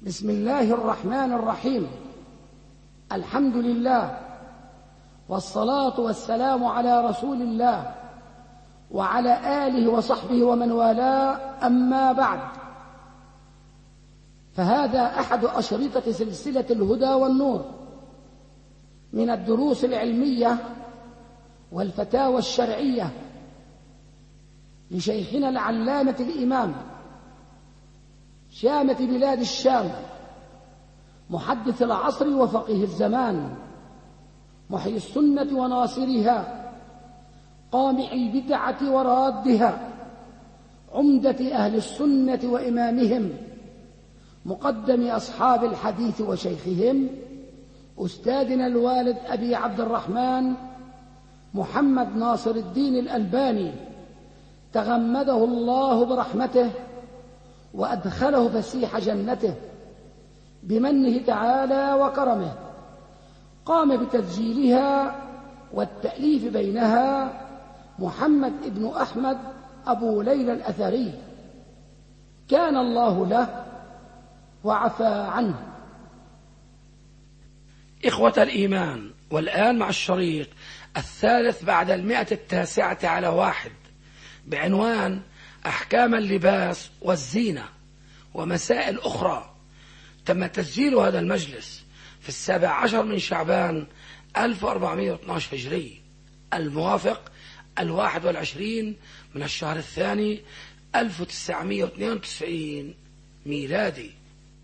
بسم الله الرحمن الرحيم. الحمد لله والصلاة والسلام على رسول الله وعلى آله وصحبه ومن والاه، أما بعد، فهذا أحد أشرطة سلسلة الهدى والنور من الدروس العلمية والفتاوى الشرعية لشيخنا العلامة الإمام شامة بلاد الشام، محدث العصر وفقيه الزمان، محيي السنة وناصرها، قامع البدعة ورادها، عمدة أهل السنة وإمامهم، مقدم أصحاب الحديث وشيخهم، أستاذنا الوالد أبي عبد الرحمن محمد ناصر الدين الألباني، تغمده الله برحمته وأدخله فسيح جنته بمنه تعالى وكرمه. قام بتسجيلها والتأليف بينها محمد ابن أحمد أبو ليلى الأثري، كان الله له وعفى عنه. إخوة الإيمان، والآن مع الشريط الثالث بعد 109 بعنوان أحكام اللباس والزينة ومسائل أخرى. تم تسجيل هذا المجلس في 17 من شعبان 1412 هجري، الموافق 21 من الشهر الثاني 1992 ميلادي.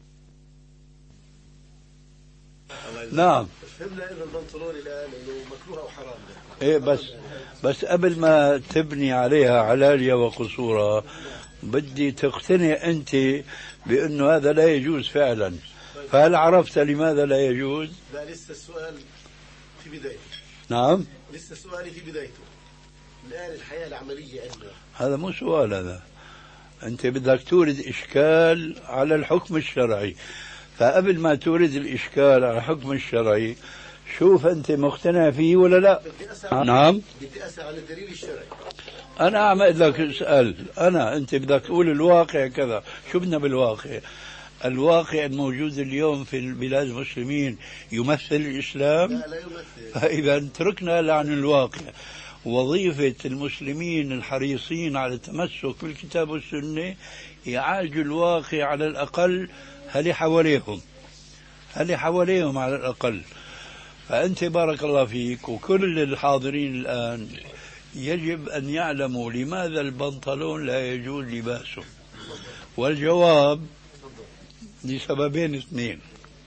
نعم. فهمنا انه البنطلون الان انه مكروه او حرام. ايه بس قبل ما تبني عليها علالية وقصورها بدي تقتنع انت بانه هذا لا يجوز فعلا. فهل عرفت لماذا لا يجوز؟ لا، لسه السؤال في بدايته. نعم، لسه سؤالي في بدايته. الان الحياة العملية عندنا هذا مو سؤال، هذا انت بدك تورد اشكال على الحكم الشرعي. فقبل ما تورد الاشكال على الحكم الشرعي شوف انت مقتنع فيه ولا لا. نعم، بدي اسال عن الدليل الشرعي. انا اعمل لك اسال، انت بدك تقول الواقع كذا. شو بدنا بالواقع؟ الواقع الموجود اليوم في البلاد المسلمين يمثل الاسلام؟ لا يمثل. فاذا تركنا عن الواقع. وظيفة المسلمين الحريصين على التمسك بالكتاب والسنة يعالجوا الواقع على الأقل، هل حواليهم على الأقل. فأنت بارك الله فيك وكل الحاضرين الآن يجب أن يعلموا لماذا البنطلون لا يجوز لباسه. والجواب لسببين اثنين.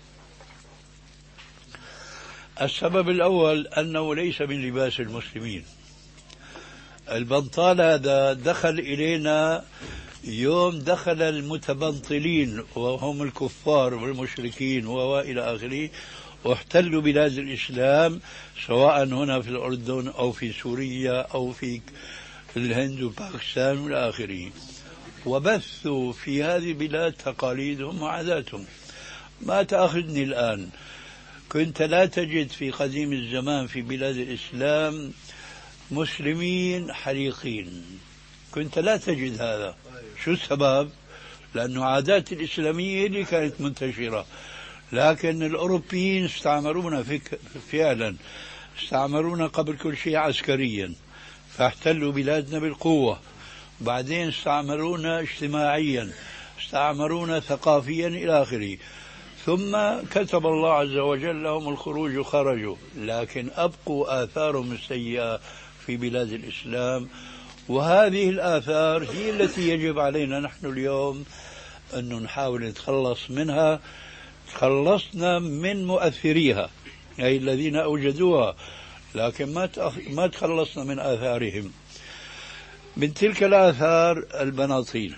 السبب الأول أنه ليس من لباس المسلمين. البنطال هذا دخل إلينا يوم دخل المتبنطلين وهم الكفار والمشركين وإلى آخره، واحتلوا بلاد الإسلام سواء هنا في الأردن أو في سوريا أو في الهند وباكستان وإلى آخره، وبثوا في هذه البلاد تقاليدهم وعاداتهم. ما تأخذني الآن، كنت لا تجد في قديم الزمان في بلاد الإسلام مسلمين حريقين، كنت لا تجد هذا. شو السبب؟ لأنه عادات الإسلامية اللي كانت منتشرة، لكن الأوروبيين استعمرونا فعلا، استعمرونا قبل كل شيء عسكريا، فاحتلوا بلادنا بالقوة. بعدين استعمرونا اجتماعيا، استعمرونا ثقافيا إلى آخره. ثم كتب الله عز وجل لهم الخروج وخرجوا، لكن أبقوا آثارهم السيئة في بلاد الإسلام. وهذه الآثار هي التي يجب علينا نحن اليوم أن نحاول نتخلص منها. تخلصنا من مؤثريها، أي الذين أوجدوها، لكن ما تخلصنا من آثارهم. من تلك الآثار البناطيل.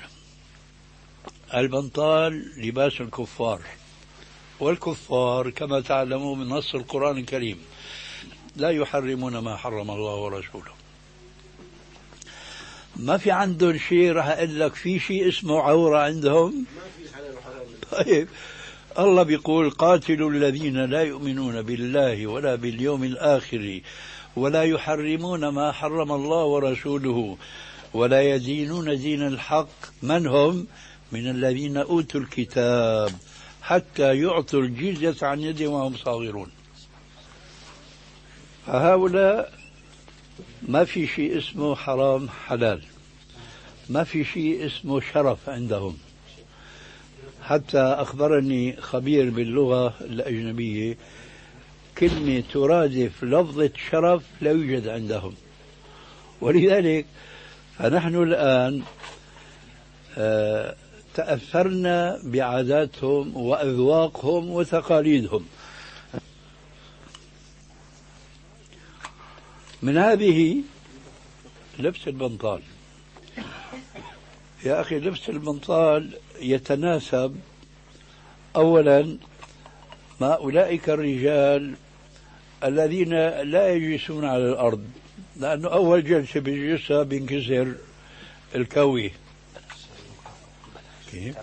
البنطال لباس الكفار، والكفار كما تعلمون من نص القرآن الكريم لا يحرمون ما حرم الله ورسوله. ما في عندهم شيء راح أقول لك في شيء اسمه عورة عندهم. ما في حلال وحرام. طيب الله بيقول قاتلوا الذين لا يؤمنون بالله ولا باليوم الآخر ولا يحرمون ما حرم الله ورسوله ولا يدينون دين الحق. من هم؟ من الذين أوتوا الكتاب حتى يعطوا الجزية عن يد وهم صاغرون. فهؤلاء ما في شيء اسمه حرام حلال، ما في شيء اسمه شرف عندهم. حتى أخبرني خبير باللغة الأجنبية كلمة ترادف لفظة شرف لا يوجد عندهم. ولذلك فنحن الآن تأثرنا بعاداتهم وأذواقهم وتقاليدهم. من هذه لبس البنطال. يا أخي لبس البنطال يتناسب أولا مع أولئك الرجال الذين لا يجلسون على الأرض، لأنه أول جلسة بيجلسها بينكسر الكوي. كيف؟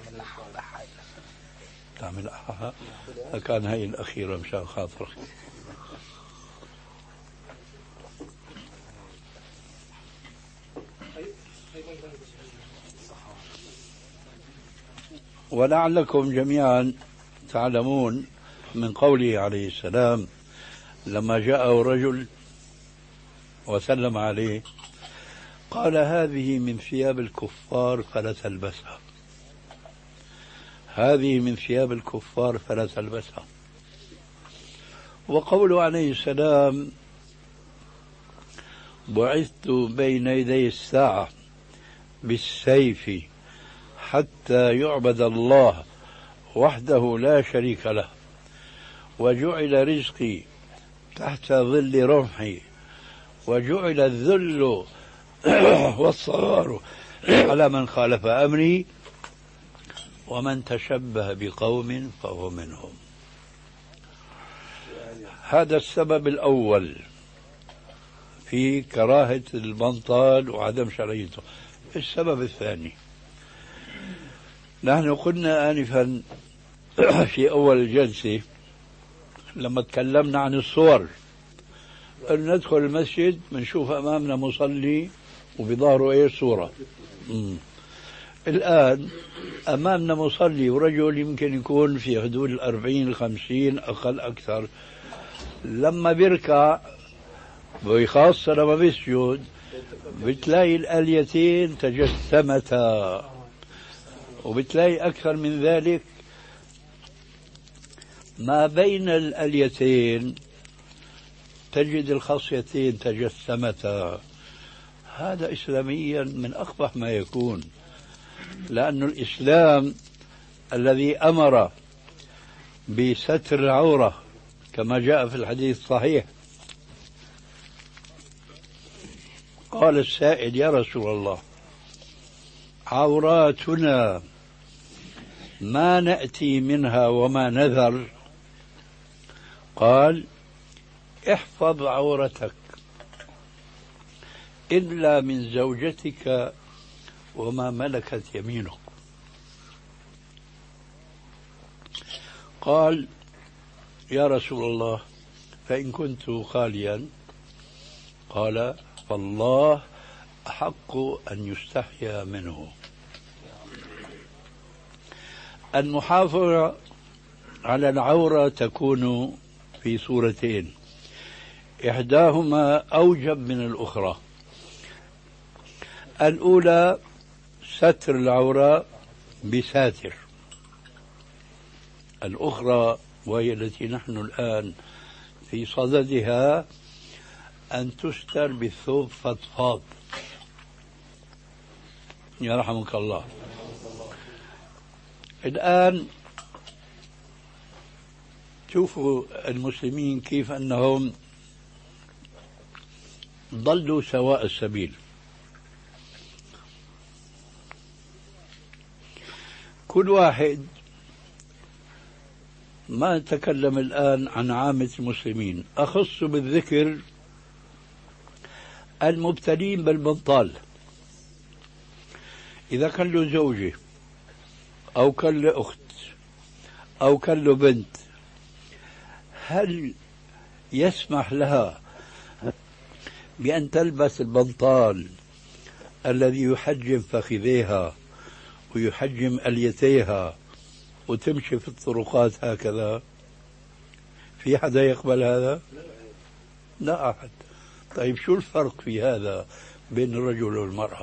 تعمل لحاها. كان هي الأخيرة مشان خاطرك. ولعلكم جميعا تعلمون من قوله عليه السلام لما جاءه رجل وسلم عليه قال هذه من ثياب الكفار فلا تلبسها، هذه من ثياب الكفار فلا تلبسها. وقوله عليه السلام بعثت بين يدي الساعة بالسيف حتى يعبد الله وحده لا شريك له وجعل رزقي تحت ظل رمحي وجعل الذل والصغار على من خالف أمري ومن تشبه بقوم فهو منهم. هذا السبب الأول في كراهة البنطال وعدم شرعيته. السبب الثاني، نحن قلنا آنفا في أول الجلسة لما تكلمنا عن الصور أن ندخل المسجد بنشوف أمامنا مصلي وبظهره إيش صورة. الآن أمامنا مصلي ورجل يمكن يكون في حدود 40-50 أقل أكثر، لما بيركع وخاصة لما بيسجد بتلاقي الآليتين تجسمتا، وبتلاقي أكثر من ذلك ما بين الآليتين تجد الخصيتين تجسمتا. هذا إسلاميا من أقبح ما يكون، لأن الإسلام الذي أمر بستر العورة كما جاء في الحديث الصحيح قال السائل يا رسول الله عوراتنا ما نأتي منها وما نذر، قال احفظ عورتك إلا من زوجتك وما ملكت يمينك. قال يا رسول الله فإن كنت خاليا؟ قال فالله أحق أن يستحيا منه. المحافظة على العورة تكون في صورتين، إحداهما أوجب من الأخرى. الأولى ستر العورة بساتر، الأخرى وهي التي نحن الآن في صددها أن تستر بالثوب فضفاض. يرحمك الله. الآن شوفوا المسلمين كيف أنهم ضلوا سواء السبيل. كل واحد، ما نتكلم الآن عن عامة المسلمين، أخص بالذكر المبتلين بالبنطال. إذا كان له زوجة أو كان له أخت أو كان له بنت، هل يسمح لها بأن تلبس البنطال الذي يحجم فخذيها ويحجم أليتيها وتمشي في الطرقات هكذا، في حدا يقبل هذا؟ لا أحد. طيب شو الفرق في هذا بين الرجل والمرأة؟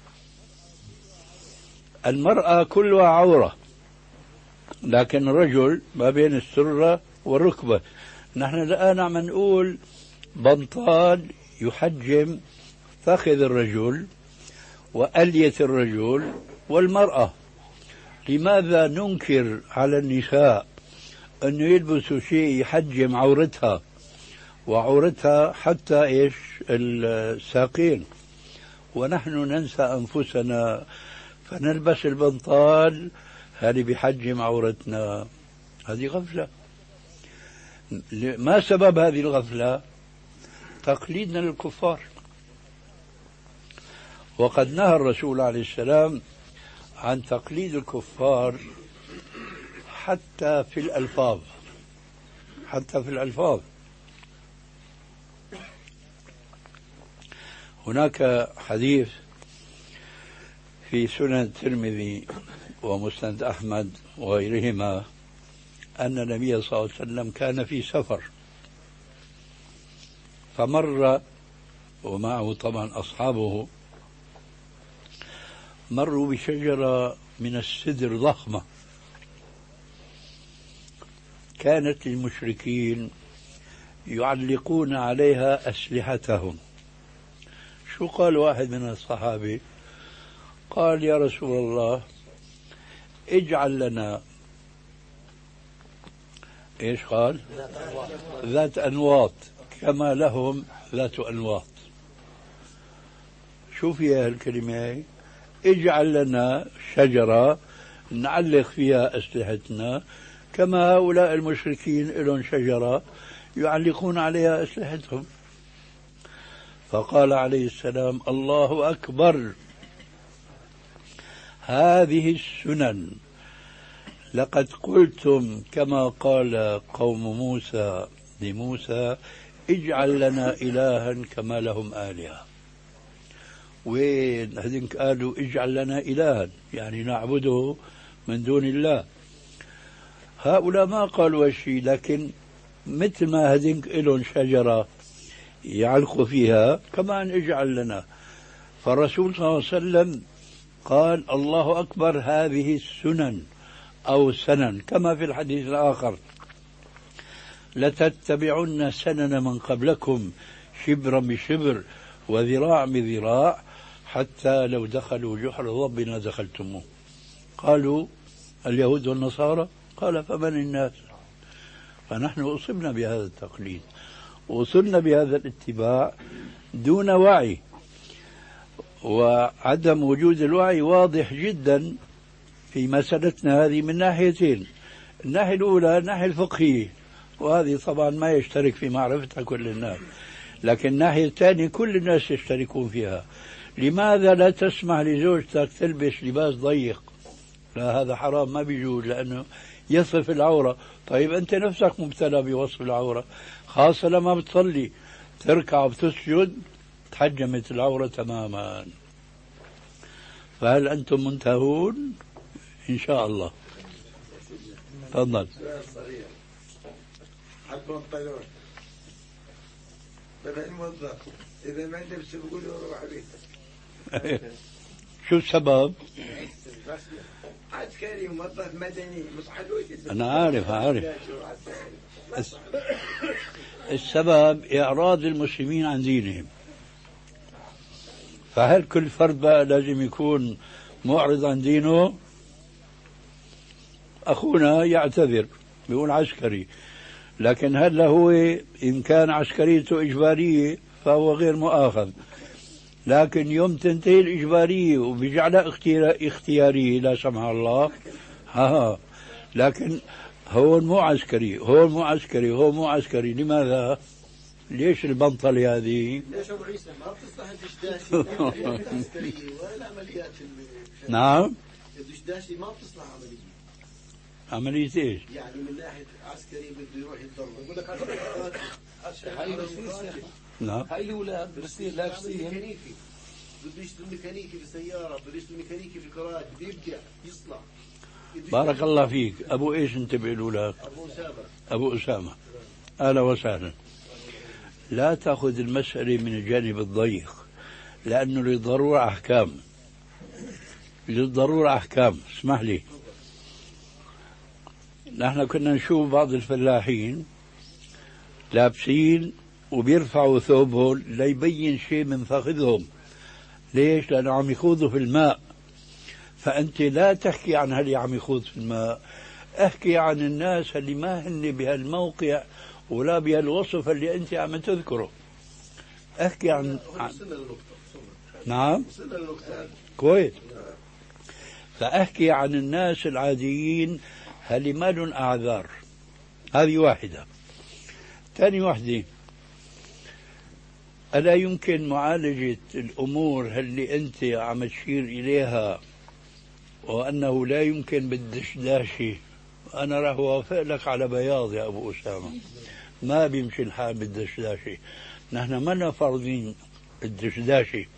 المرأة كلها عورة، لكن الرجل ما بين السرة والركبة. نحن الآن عم نقول بنطال يحجم فخذ الرجل وألية الرجل والمرأة. لماذا ننكر على النساء أن يلبسوا شيء يحجم عورتها وعورتها حتى إيش الساقين، ونحن ننسى أنفسنا فنلبس البنطال هذه بحجم عورتنا؟ هذه غفلة. ما سبب هذه الغفلة؟ تقليدنا للكفار. وقد نهى الرسول عليه السلام عن تقليد الكفار حتى في الألفاظ، حتى في الألفاظ. هناك حديث في سنن الترمذي ومسند أحمد وغيرهما أن النبي صلى الله عليه وسلم كان في سفر، فمر ومعه طبعا أصحابه، مروا بشجرة من السدر ضخمة، كانت المشركين يعلقون عليها أسلحتهم. شو قال واحد من الصحابة؟ قال يا رسول الله اجعل لنا ايش قال؟ ذات أنواط كما لهم ذات أنواط. شو فيها الكلمة هي؟ اجعل لنا شجرة نعلق فيها أسلحتنا كما هؤلاء المشركين لهم شجرة يعلقون عليها أسلحتهم. فقال عليه السلام الله أكبر، هذه السنن لقد قلتم كما قال قوم موسى لموسى اجعل لنا إلها كما لهم آلهة. وين هذين قالوا اجعل لنا إلها يعني نعبده من دون الله؟ هؤلاء ما قالوا شيء، لكن مثل ما هذين لهم شجرة يعلقوا فيها كمان اجعل لنا. فالرسول صلى الله عليه وسلم قال الله أكبر، هذه السنن أو سنن، كما في الحديث الآخر لتتبعن سنن من قبلكم شبرا بشبر وذراع بذراع حتى لو دخلوا جحر ضب دخلتموه. قالوا اليهود والنصارى، قال فمن الناس؟ فنحن أصبنا بهذا التقليد وصلنا بهذا الاتباع دون وعي، وعدم وجود الوعي واضح جدا في مسألتنا هذه من ناحيتين. الناحية الأولى الناحية الفقهية، وهذه طبعا ما يشترك في معرفتها كل الناس، لكن الناحية الثانية كل الناس يشتركون فيها. لماذا لا تسمح لزوجتك تلبس لباس ضيق؟ لا، هذا حرام، ما بيجوز، لأنه يصف العورة. طيب أنت نفسك مبتلى بوصف العورة، خاصة لما بتصلي تركع وبتسجد تحجمت العورة تماما. فهل أنتم منتهون؟ إن شاء الله. تفضل. البنطلون بدل الموظف إذا ما لبس بيقول له روح بيتك. شو السبب؟ عسكري موظف مدني مش حلو جدا. أنا عارف. السبب إعراض المسلمين عن دينهم. فهل كل فرد بقى لازم يكون معرض عن دينه؟ أخونا يعتذر بيقول عسكري، لكن هل هو إن كان عسكريته إجبارية فهو غير مؤاخذ، لكن يوم تنتهي الإجبارية وبيجعلها اختيارية لا سمح الله، لكن هو مو عسكري، هو مو عسكري، هو مو عسكري. لماذا؟ ليش البنطلة هذه؟ ليش أبو عيسى ما بتصلح الدشداشي ولا العمليات؟ نعم، الدشداشي ما بتصلح عملية. عملية ايش؟ يعني من ناحية عسكري بده يروح يتضرب، يقول لك هاي بصير، نعم، هاي الأولاد بصير لابسين ميكانيكي، بده يشتغل ميكانيكي في السيارة، بده يشتغل ميكانيكي في الكراج، بده يبدع يصلح. بارك الله فيك. أبو إيش أنت بيقولوا لك؟ أبو أسامة. أهلا وسهلا. لا تأخذ المسألة من الجانب الضيق، لأنه للضرورة أحكام. للضرورة أحكام. اسمح لي، نحن كنا نشوف بعض الفلاحين لابسين وبيرفعوا ثوبهم ليبين شيء من فخذهم. ليش؟ لأنه عم يخوضوا في الماء. فأنت لا تحكي عن اللي عم يخوض في الماء، احكي عن الناس اللي ما هن بهالموقع ولا بهالوصف اللي أنت عم تذكره. احكي عن نعم كويس. فأحكي عن الناس العاديين اللي ما لهم أعذار. هذه واحدة. ثاني واحدة، ألا يمكن معالجة الأمور اللي أنت عم تشير إليها وأنه لا يمكن بالدشداشة؟ أنا راح أوافق لك على بياض يا أبو أسامة، ما بيمشي الحال بالدشداشة. نحن ما فرضين الدشداشة،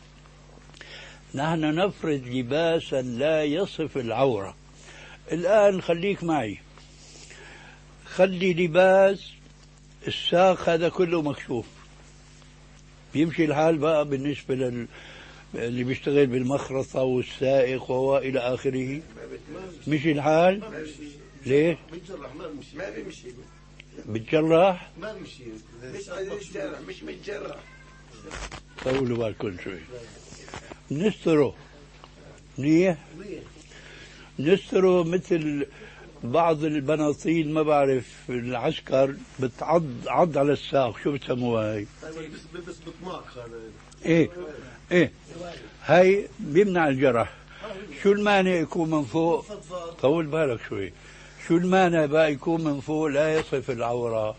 نحن نفرض لباسا لا يصف العورة. الآن خليك معي، خلي لباس الساق هذا كله مكشوف، بيمشي الحال بقى بالنسبة اللي بيشتغل بالمخرطة والسائق وإلى آخره؟ مشي الحال؟ ليش؟ ما بيمشي. بتجرح؟ ما بيمشي. مش متجرح. طولوا بالكم شوي. نستره منيح، نستره مثل بعض البناطيل ما بعرف العسكر بتعض على الساق، شو بتسموها هاي؟ بس بطماق هذا. ايه هاي بيمنع الجرح. شو المانع يكون من فوق؟ طول بالك شوي. شو المانع بقى يكون من فوق لا يصف العورة؟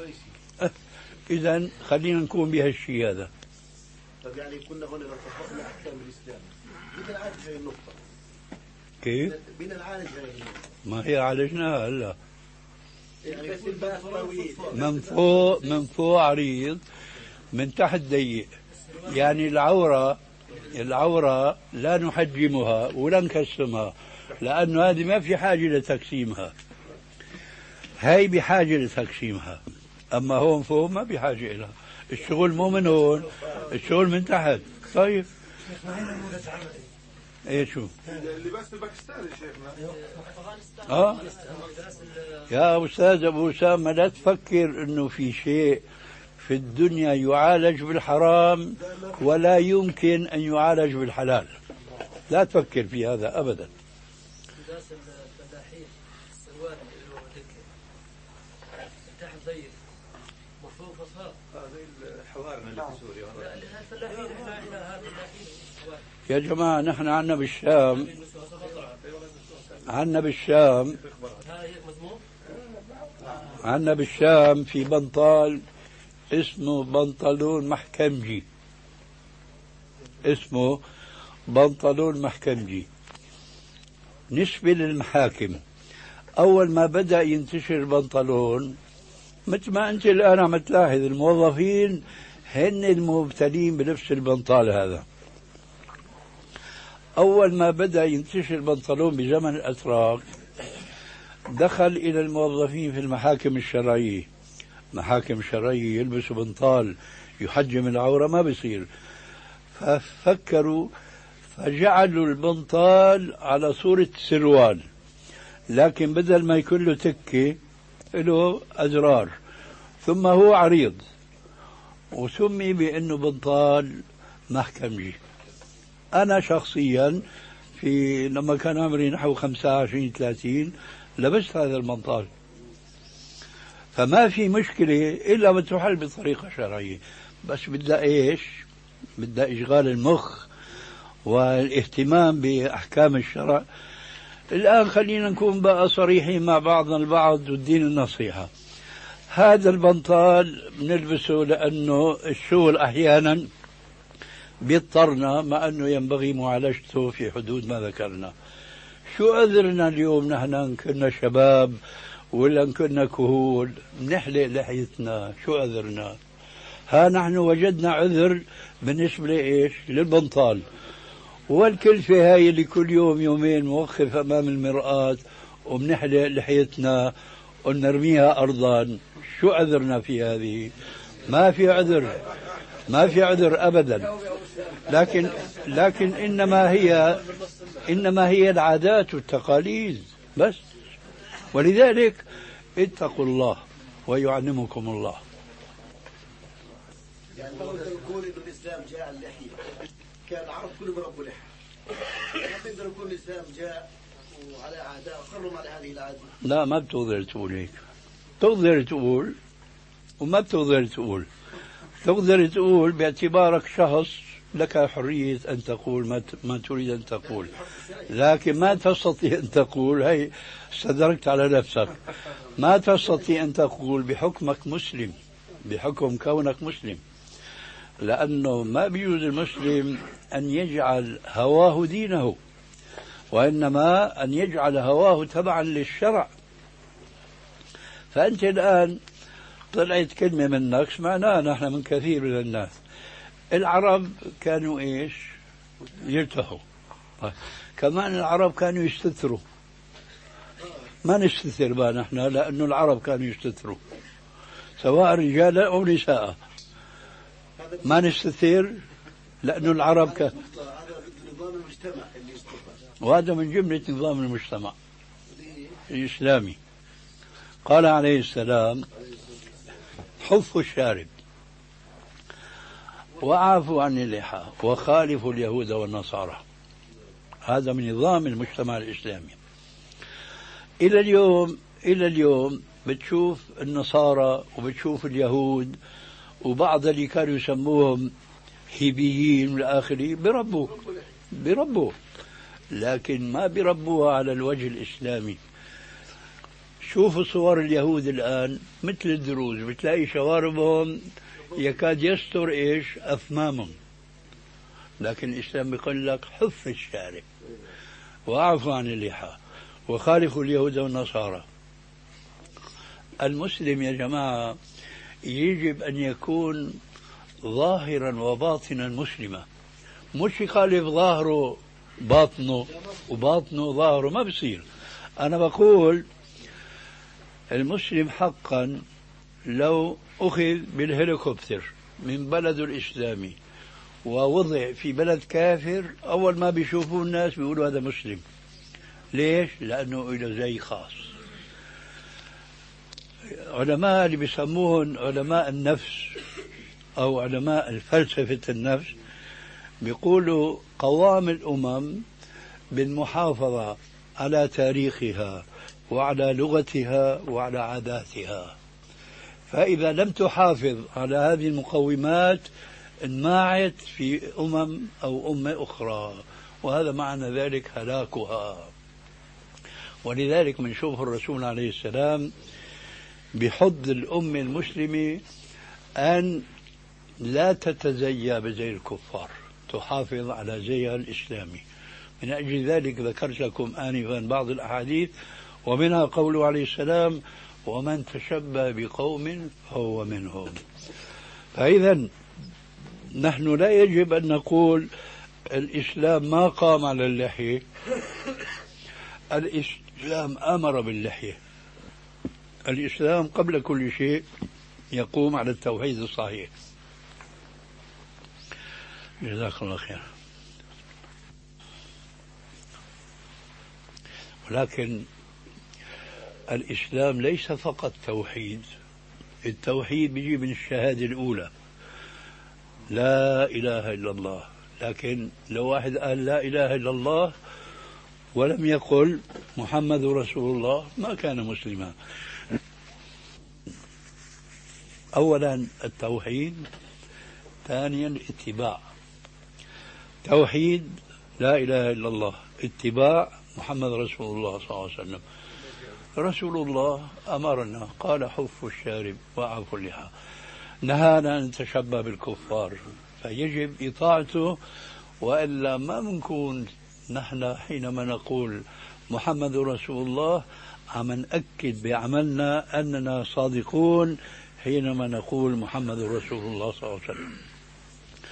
إذا خلينا نكون بهالشيء هذا. طب يعني كنا هون نتفقنا أحكام الإسلام، بدنا نعالج هاي النقطة. كيف؟ بدنا نعالج هاي النقطة. ما هي عالجناها هلا. يعني بس الباس طويل. من فوق عريض، من تحت ضيق. يعني العورة لا نحجمها ولا نكسمها، لأنه هذه ما في حاجة لتقسيمها، هاي بحاجة لتقسيمها. أما هون فوق ما بحاجة إلها. الشغل مو من هون، الشغل من تحت. طيب ايه شو اللباس الباكستاني شيخنا؟ يا أستاذ أبو أسامة، لا تفكر أنه في شيء في الدنيا يعالج بالحرام ولا يمكن أن يعالج بالحلال. لا تفكر في هذا أبدا. لباس الفلاحين السروال اللي هو دكة تحت ضيق وفوق فصال. هذه الحوارنا اللي في سوريا. لا الفلاحين احنا عندنا هذا الفلاحين. يا جماعة نحن عندنا بالشام في بنطال اسمه بنطلون محكمجي، اسمه بنطلون محكمجي. نسبة للمحاكم، أول ما بدأ ينتشر البنطلون مثل ما أنت الآن عم تلاحظ الموظفين هن المبتلين بنفس البنطال هذا. أول ما بدأ ينتشر البنطلون بزمن الأتراك دخل إلى الموظفين في المحاكم الشرعية. محاكم شرعية يلبسوا بنطال يحجم العورة ما بيصير، ففكروا فجعلوا البنطال على صورة سروال، لكن بدل ما يكون له تكة له أزرار، ثم هو عريض وسمي بأنه بنطال محكمجي. أنا شخصيا لما كان عمري نحو 25-30 لبست هذا البنطال، فما في مشكلة إلا بتحل بطريقة شرعية. بس بدها إيش؟ بدها إشغال المخ والاهتمام بأحكام الشرع. الآن خلينا نكون بقى صريحين مع بعضنا البعض والدين النصيحة. هذا البنطال بنلبسه لأنه الشغل أحيانا بيضطرنا، مع أنه ينبغي معالجته في حدود ما ذكرنا. شو عذرنا اليوم نحن كنا شباب ولا كنا كهول نحلق لحيتنا؟ شو عذرنا؟ ها نحن وجدنا عذر بالنسبة لإيش؟ للبنطال. والكلفة هاي اللي كل يوم يومين موقف أمام المرآة وبنحلق لحيتنا ونرميها أرضا، شو عذرنا في هذه؟ ما في عذر، ما في عذر أبدا. لكن إنما هي العادات والتقاليد بس. ولذلك اتقوا الله ويعلمكم الله. يعني نقدر نقول انه الاسلام جاء اللحيه، كان العرب كلهم ربوا لحيه. نقدر نقول الاسلام جاء وعلى عادات اقرهم على هذه العاده. لا، ما بتقدر تقول هيك. تقدر تقول وما بتقدر تقول. تقدر تقول باعتبارك شخص لك حرية أن تقول ما تريد أن تقول، لكن ما تستطيع أن تقول، هي استدركت على نفسك، ما تستطيع أن تقول بحكمك مسلم، بحكم كونك مسلم، لأنه ما بيجوز المسلم أن يجعل هواه دينه، وإنما أن يجعل هواه تبعا للشرع. فأنت الآن طلعت كلمة منك سمعناها نحن من كثير من الناس. العرب كانوا إيش؟ يرتاحوا. كمان العرب كانوا يستتروا. ما نستتر بقى نحن، لأنه العرب كانوا يستتروا سواء رجالا أو نساء. ما نستتر لأنه العرب هذا نظام المجتمع اللي يستطيع، وهذا من جملة نظام المجتمع الإسلامي. قال عليه السلام: حفوا الشارب وعافوا عن اللحى وخالفوا اليهود والنصارى. هذا من نظام المجتمع الإسلامي. إلى اليوم بتشوف النصارى وبتشوف اليهود وبعض اللي كانوا يسموهم هيبيين والآخرين بربوا، لكن ما بربوها على الوجه الإسلامي. شوفوا صور اليهود الآن مثل الدروز، بتلاقي شواربهم يكاد يستر إيش أفمامهم، لكن الإسلام يقول لك حف الشارب وأعفوا عن اللحى وخالفوا اليهود والنصارى. المسلم يا جماعة يجب أن يكون ظاهرا وباطنا مسلما، مش يخالف ظاهره باطنه وباطنه ظاهره، ما بصير. أنا بقول المسلم حقا لو أخذ بالهليكوبتر من بلده الإسلامي ووضع في بلد كافر، أول ما بيشوفوه الناس بيقولوا هذا مسلم. ليش؟ لأنه له زي خاص. علماء اللي بيسموهم علماء النفس أو علماء الفلسفة النفس بيقولوا قوام الأمم بالمحافظة على تاريخها وعلى لغتها وعلى عاداتها، فإذا لم تحافظ على هذه المقومات انماعت في أمم أو أمة أخرى، وهذا معنى ذلك هلاكها. ولذلك بنشوف الرسول عليه السلام بحض الأمة المسلمة أن لا تتزيى بزي الكفار، تحافظ على زيها الإسلامي. من أجل ذلك ذكرت لكم آنفا بعض الأحاديث، ومنها قوله عليه السلام: ومن تشبه بقوم فهو منهم. فإذا نحن لا يجب أن نقول الإسلام ما قام على اللحية. الإسلام أمر باللحية. الإسلام قبل كل شيء يقوم على التوحيد الصحيح. جزاك الله خير. ولكن الإسلام ليس فقط توحيد. التوحيد بيجي من الشهادة الأولى، لا إله إلا الله. لكن لو واحد قال لا إله إلا الله ولم يقل محمد رسول الله ما كان مسلما. أولا التوحيد، ثانيا الاتباع. توحيد لا إله إلا الله، اتباع محمد رسول الله صلى الله عليه وسلم. رسول الله أمرنا قال حفوا الشارب وأعفوا اللحى، نهانا أن نتشبه بالكفار، فيجب إطاعته، وإلا ما بنكون نحن حينما نقول محمد رسول الله عم نأكد بعملنا أننا صادقون حينما نقول محمد رسول الله صلى الله عليه وسلم.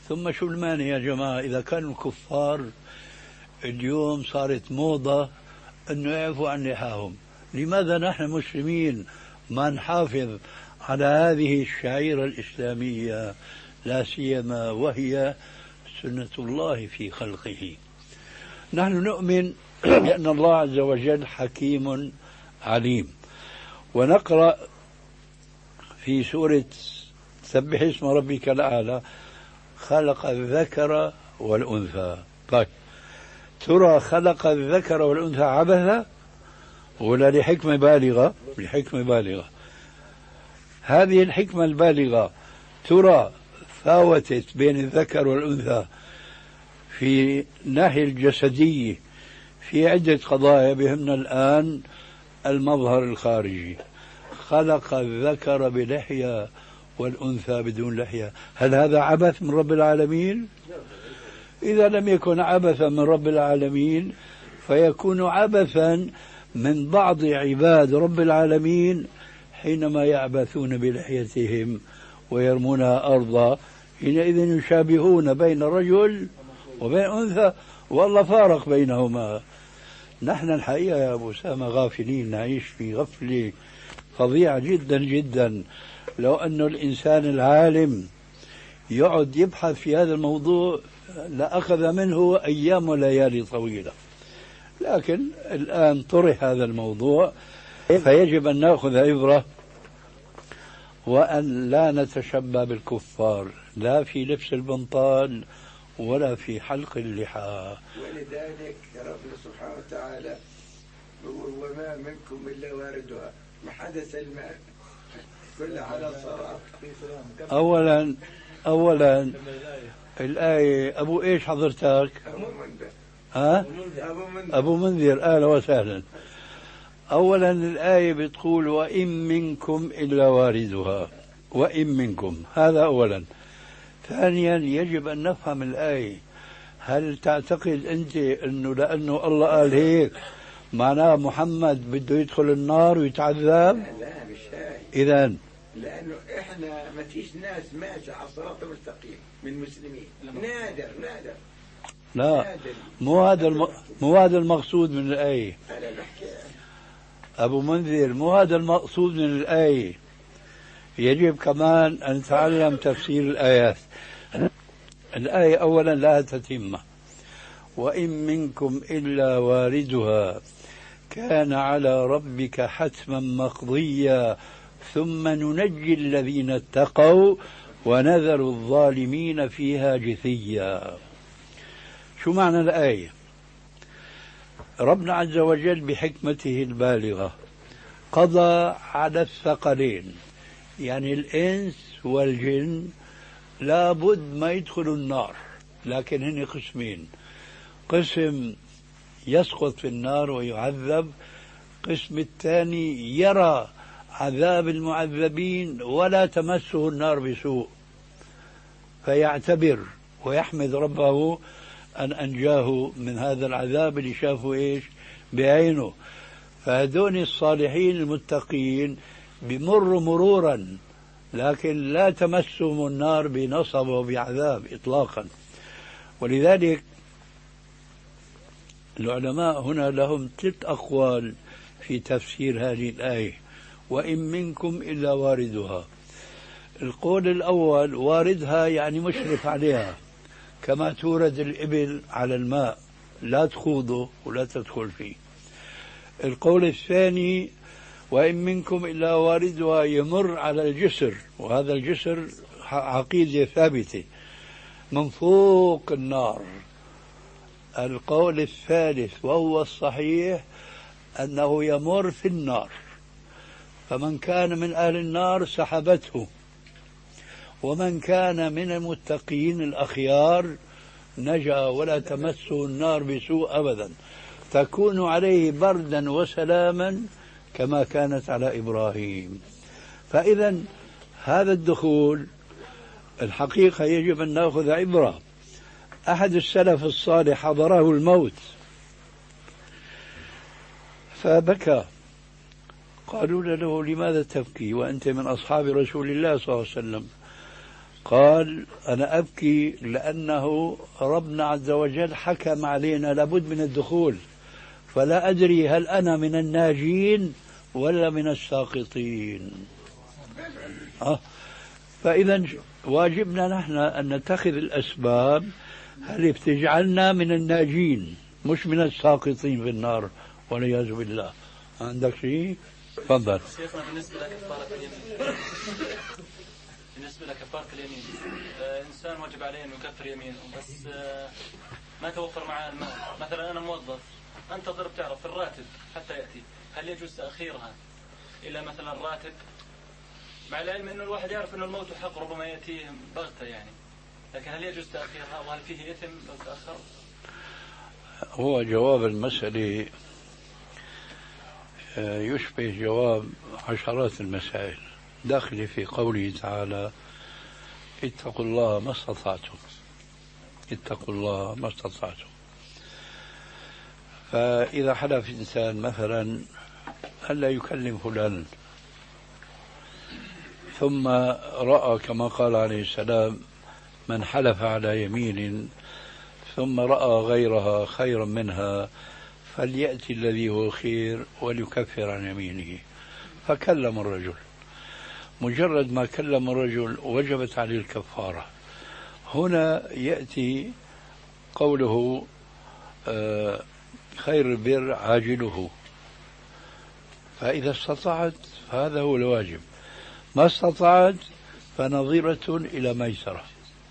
ثم شو المانع يا جماعة إذا كانوا الكفار اليوم صارت موضة أنه يعفوا عن لحاهم، لماذا نحن مسلمين ما نحافظ على هذه الشعيرة الإسلامية، لا سيما وهي سنة الله في خلقه؟ نحن نؤمن بأن الله عز وجل حكيم عليم، ونقرأ في سورة سبح اسم ربك الأعلى خلق الذكر والأنثى. طيب ترى خلق الذكر والأنثى عبثا ولا لحكمة بالغة؟ لحكمة بالغة. هذه الحكمة البالغة ترى فاوتت بين الذكر والأنثى في ناحية الجسدية في عدة قضايا بهمنا الآن المظهر الخارجي. خلق الذكر بلحية والأنثى بدون لحية، هل هذا عبث من رب العالمين؟ إذا لم يكن عبثا من رب العالمين فيكون عبثا من بعض عباد رب العالمين حينما يعبثون بلحيتهم ويرمونها أرضا، حينئذ يشابهون بين رجل وبين أنثى والله فارق بينهما. نحن الحقيقة يا أبو أسامة غافلين، نعيش في غفلة فظيعة جدا جدا. لو أن الإنسان العالم يقعد يبحث في هذا الموضوع لأخذ منه أيام وليالي طويلة، لكن الآن طرح هذا الموضوع فيجب أن نأخذ عبرة وأن لا نتشبه بالكفار لا في لبس البنطال ولا في حلق اللحى. ولذلك ربنا سبحانه وتعالى وما منكم إلا واردها ما حدث الماء كل على صراط. أولا الآية أبو إيش حضرتك؟ أبو منذر. ها؟ أبو منذر أهلا وسهلا. أولا الآية بتقول وإن منكم إلا واردها، وإن منكم، هذا أولا. ثانيا يجب أن نفهم الآية. هل تعتقد أنت أنه لأنه الله قال هيك معناه محمد بده يدخل النار ويتعذب؟ لا مش هاي. إذن لأنه إحنا ما فيش ناس ماشي على الصراط المستقيم من مسلمين، نادر. لا مو هذا المقصود من الآية. أنا بحكي أبو منذر، مو هذا المقصود من الآية. يجب كمان أن نتعلم تفسير الآيات. الآية أولا لها تتمة، وإن منكم إلا واردها كان على ربك حتما مقضيا ثم ننجي الذين اتقوا ونذر الظالمين فيها جثيا. شو معنى الآية؟ ربنا عز وجل بحكمته البالغة قضى على الثقلين، يعني الإنس والجن لابد ما يدخلوا النار، لكن هن قسمين: قسم يسقط في النار ويعذب، قسم الثاني يرى عذاب المعذبين ولا تمسه النار بسوء فيعتبر ويحمد ربه أن أنجاه من هذا العذاب اللي شافه إيش بعينه. فهدون الصالحين المتقين بمروا مرورا لكن لا تمسهم النار بنصب وبعذاب إطلاقا. ولذلك العلماء هنا لهم 3 أقوال في تفسير هذه الآية: وإن منكم إلا واردها. القول الأول واردها يعني مشرف عليها، كما تورد الإبل على الماء لا تخوضه ولا تدخل فيه. القول الثاني وإن منكم إلا واردها يمر على الجسر، وهذا الجسر عقيدة ثابتة من فوق النار. القول الثالث وهو الصحيح أنه يمر في النار، فمن كان من أهل النار سحبته، ومن كان من المتقين الأخيار نجا ولا تمسه النار بسوء أبدا، تكون عليه بردا وسلاما كما كانت على إبراهيم. فإذا هذا الدخول الحقيقة يجب أن نأخذ عبرة. أحد السلف الصالح حضره الموت فبكى، قالوا له لماذا تبكي وأنت من أصحاب رسول الله صلى الله عليه وسلم؟ قال أنا أبكي لأنه ربنا عز وجل حكم علينا لابد من الدخول، فلا أدري هل أنا من الناجين ولا من الساقطين. فإذا واجبنا نحن أن نتخذ الأسباب اللي بتجعلنا من الناجين مش من الساقطين في النار والعياذ بالله. عندك شيء؟ تفضل. شيخنا بالنسبة لكفارة اليمين إنسان وجب عليه أن يكفر يمينه بس ما توفر معه المال. مثلا أنا موظف أنتظر بتعرف الراتب حتى يأتي، هل يجوز تأخيرها إلى مثلا الراتب مع العلم أنه الواحد يعرف أنه الموت حق ربما يأتيه بغتة يعني، لكن هل يجوز تأخيرها وهل فيه إثم لو تأخر؟ هو جواب المسألة يشبه جواب عشرات المسائل داخل في قوله تعالى اتقوا الله ما استطعتم، اتقوا الله ما استطعتم. فإذا حلف إنسان مثلا ألا يكلم فلان ثم رأى كما قال عليه السلام من حلف على يمين ثم رأى غيرها خيرا منها فليأتي الذي هو خير وليكفر عن يمينه، فكلم الرجل. مجرد ما كلم الرجل وجبت عليه الكفارة. هنا يأتي قوله خير البر عاجله، فإذا استطعت فهذا هو الواجب، ما استطعت فنظيرة إلى ميسرة.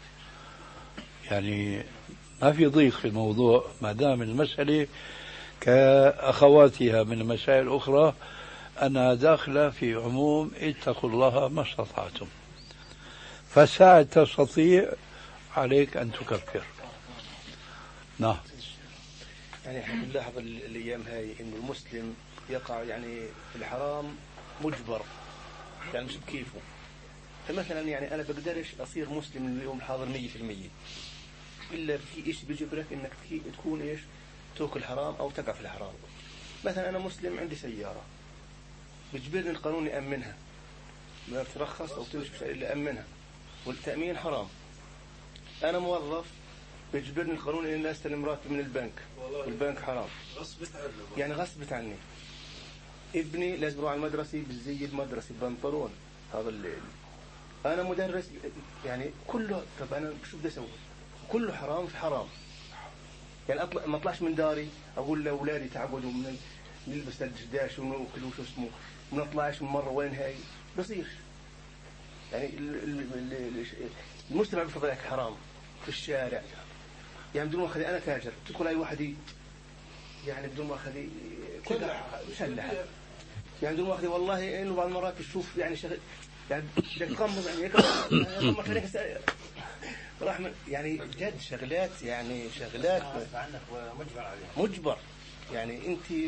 يعني ما في ضيق في الموضوع ما دام المسألة كأخواتها من المسائل الأخرى أنها داخلة في عموم اتقوا الله ما استطعتم، فساعة تستطيع عليك أن تكفر. نعم. يعني احنا بنلاحظ الأيام هاي إنه المسلم يقع يعني في الحرام مجبر، يعني مش بكيفه. فمثلا يعني أنا بقدرش أصير مسلم اليوم الحاضر 100% إلا في إيش بيجبرك إنك تكون إيش تأكل حرام أو تقع في الحرام. مثلا أنا مسلم عندي سيارة بيجبرني القانون يأمنها، ما ترخص أو تمشي إلا أمنها، والتأمين حرام. أنا موظف بيجبرني القانون إني أستلم راتب من البنك، والبنك حرام، يعني غصبت عني. ابني لازم يروح على المدرسة بالزي المدرسي بنطلون هذا الليل. أنا مدرس يعني كله. طب أنا شو بدي أسوي؟ كله حرام في حرام. يعني ما أطلعش من داري أقول لأولادي تعودوا من نلبس الدشداش ونوكل وشو اسمه، ما نطلعش من مرة وين هاي بصير. يعني المجتمع بيفرض عليك حرام في الشارع. يعني بدون ما أخذي أنا تاجر تدخل أي واحد يعني بدون ما أخذي مسلح، يعني بدون ما أخذي والله إنه بعض المرات تشوف يعني شغل يعني تقمض يعني رحمة يعني جد شغلات يعني شغلات مجبر. يعني أنت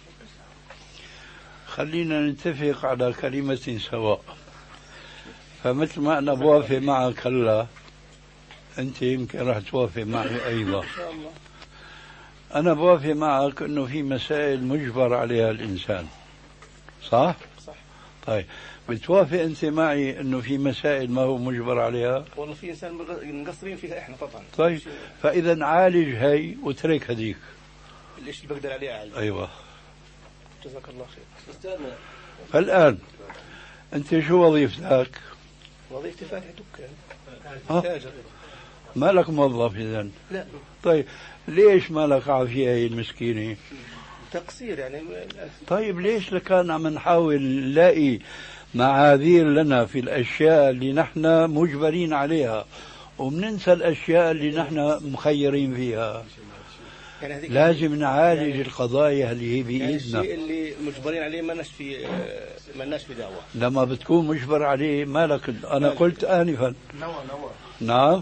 خلينا نتفق على كلمة سواء. فمثل ما أنا بوافق معك هلا أنت يمكن راح توافق معي أيضا. إن شاء الله. أنا بوافق معك أنه في مسائل مجبر عليها الإنسان، صح؟ صح. طيب بتوافق أنت معي أنه في مسائل ما هو مجبر عليها؟ والله في إنسان مقصرين فيها إحنا طبعا. طيب فإذا عالج هي وترك هذيك. الإشي اللي بقدر عليه أعالج. أيوة. جزاك الله خير. فالآن أنت شو وظيفتك؟ وظيفتي فاتح دكان. تاجر. ما لك موظف إذن؟ لا. طيب ليش ما لك عافية هي المسكينة؟ تقصير يعني. طيب ليش لكان عم نحاول نلاقي معاذير لنا في الأشياء اللي نحن مجبرين عليها وبننسى الأشياء اللي نحن مخيرين فيها؟ يعني لازم نعالج القضايا اللي هي بإيدنا. يعني الشيء اللي مجبرين عليه ما لناش في دعوة. لما بتكون مجبر عليه ما لك. أنا قلت آنفا نعم.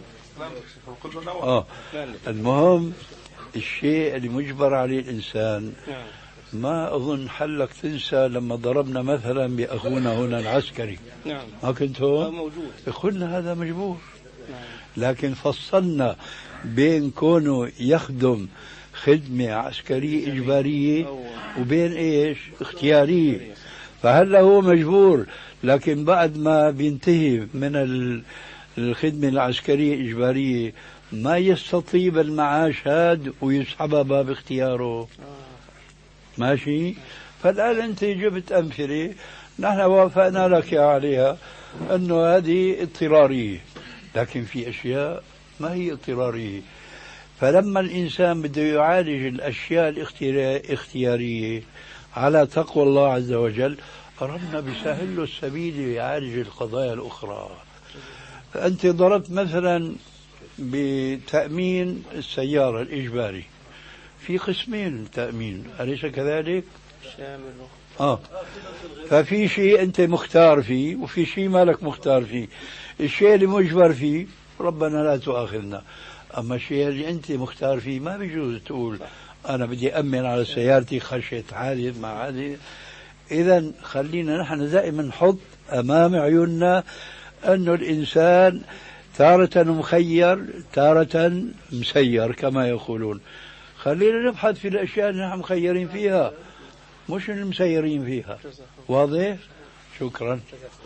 المهم الشيء اللي مجبر عليه الإنسان ما أظن حلك تنسى لما ضربنا مثلا بأخونا هنا العسكري. نعم. ما كنت هون؟ موجود. قلنا هذا مجبور. لكن فصلنا بين كونه يخدم خدمة عسكرية إجبارية وبين إيش اختيارية. فهلا هو مجبور، لكن بعد ما بينتهي من الخدمة العسكرية إجبارية ما يستطيب المعاش هاد ويسحبها باب اختياره. ماشي. فالآن أنت جبت أمثلة نحن وافقنا لك عليها أنه هذه اضطرارية، لكن في أشياء ما هي اضطرارية. فلما الإنسان بده يعالج الأشياء الاختيارية على تقوى الله عز وجل أردنا بسهل له السبيل يعالج القضايا الأخرى. فأنت ضربت مثلا بتأمين السيارة الإجباري، في قسمين تأمين أليس كذلك؟ شامل. ففي شيء أنت مختار فيه وفي شيء مالك مختار فيه. الشيء اللي مجبر فيه ربنا لا تؤاخذنا، أما الشيء اللي أنت مختار فيه ما بيجوز تقول أنا بدي أمن على سيارتي خشية حادث مع حادث. إذا خلينا نحن دائما نحط أمام عيوننا أنه الإنسان تارة مخير تارة مسير كما يقولون. خلينا نبحث في الأشياء اللي نحن مخيرين فيها مش المسيرين فيها. واضح؟ شكرا.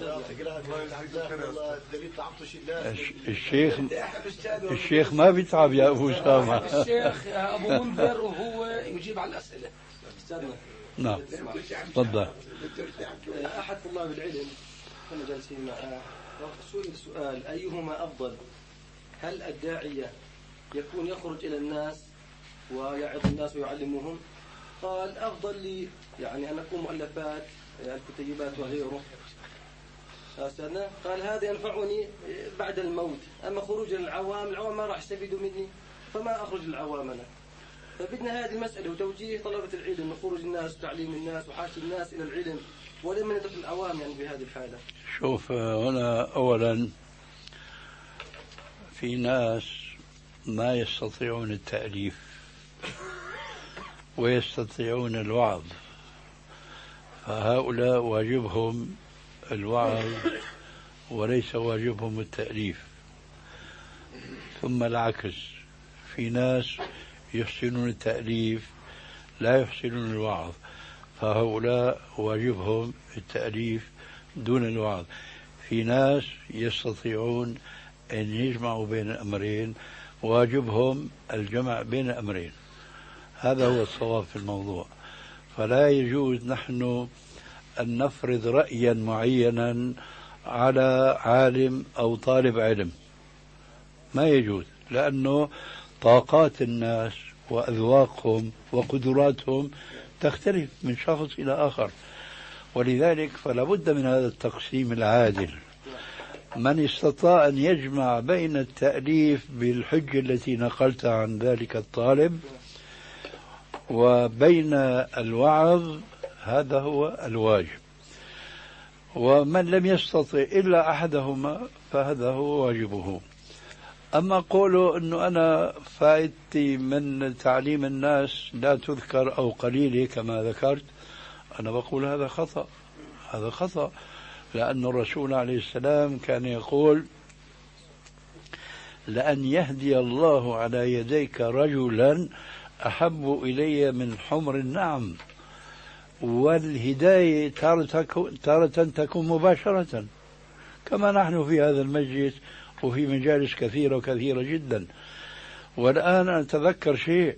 الشيخ ما بيتعب يا أبو سامة. الشيخ أبو منذر وهو يجيب على الأسئلة. نعم تفضل. أحد طلاب العلم كنا جالسين معه سؤال أيهما أفضل، هل الداعية يكون يخرج إلى الناس ويعظ الناس ويعلمهم؟ قال أفضل لي يعني أن أكون مؤلفات الكتيبات وغيره. قال هذا ينفعني بعد الموت، أما خروج العوام ما راح يستفيدوا مني فما أخرج العوام أنا. فبدنا هذه المسألة وتوجيه طلبة العلم خروج الناس وتعليم الناس وحاجة الناس إلى العلم ولم ندخل العوام يعني بهذه الحالة. شوف هنا أولا في ناس ما يستطيعون التأليف ويستطيعون الوعظ، فهؤلاء واجبهم الوعظ وليس واجبهم التأليف. ثم العكس، في ناس يحسنون التأليف لا يحسنون الوعظ، فهؤلاء واجبهم التأليف دون الوعظ. في ناس يستطيعون أن يجمعوا بين الأمرين، واجبهم الجمع بين الأمرين. هذا هو الصواب في الموضوع. فلا يجوز نحن أن نفرض رأيا معينا على عالم أو طالب علم، ما يجوز، لأنه طاقات الناس وأذواقهم وقدراتهم تختلف من شخص إلى آخر. ولذلك فلا بد من هذا التقسيم العادل. من استطاع أن يجمع بين التأليف بالحجة التي نقلتها عن ذلك الطالب وبين الوعظ هذا هو الواجب. ومن لم يستطع إلا أحدهما فهذا هو واجبه. أما قولوا أنه أنا فائدتي من تعليم الناس لا تذكر أو قليلة كما ذكرت، أنا بقول هذا خطأ. هذا خطأ، لأن الرسول عليه السلام كان يقول لأن يهدي الله على يديك رجلا أحب إلي من حمر النعم. والهداية تارة تكون مباشرة كما نحن في هذا المجلس وفي مجالس كثيرة وكثيرة جدا. والآن أتذكر شيء،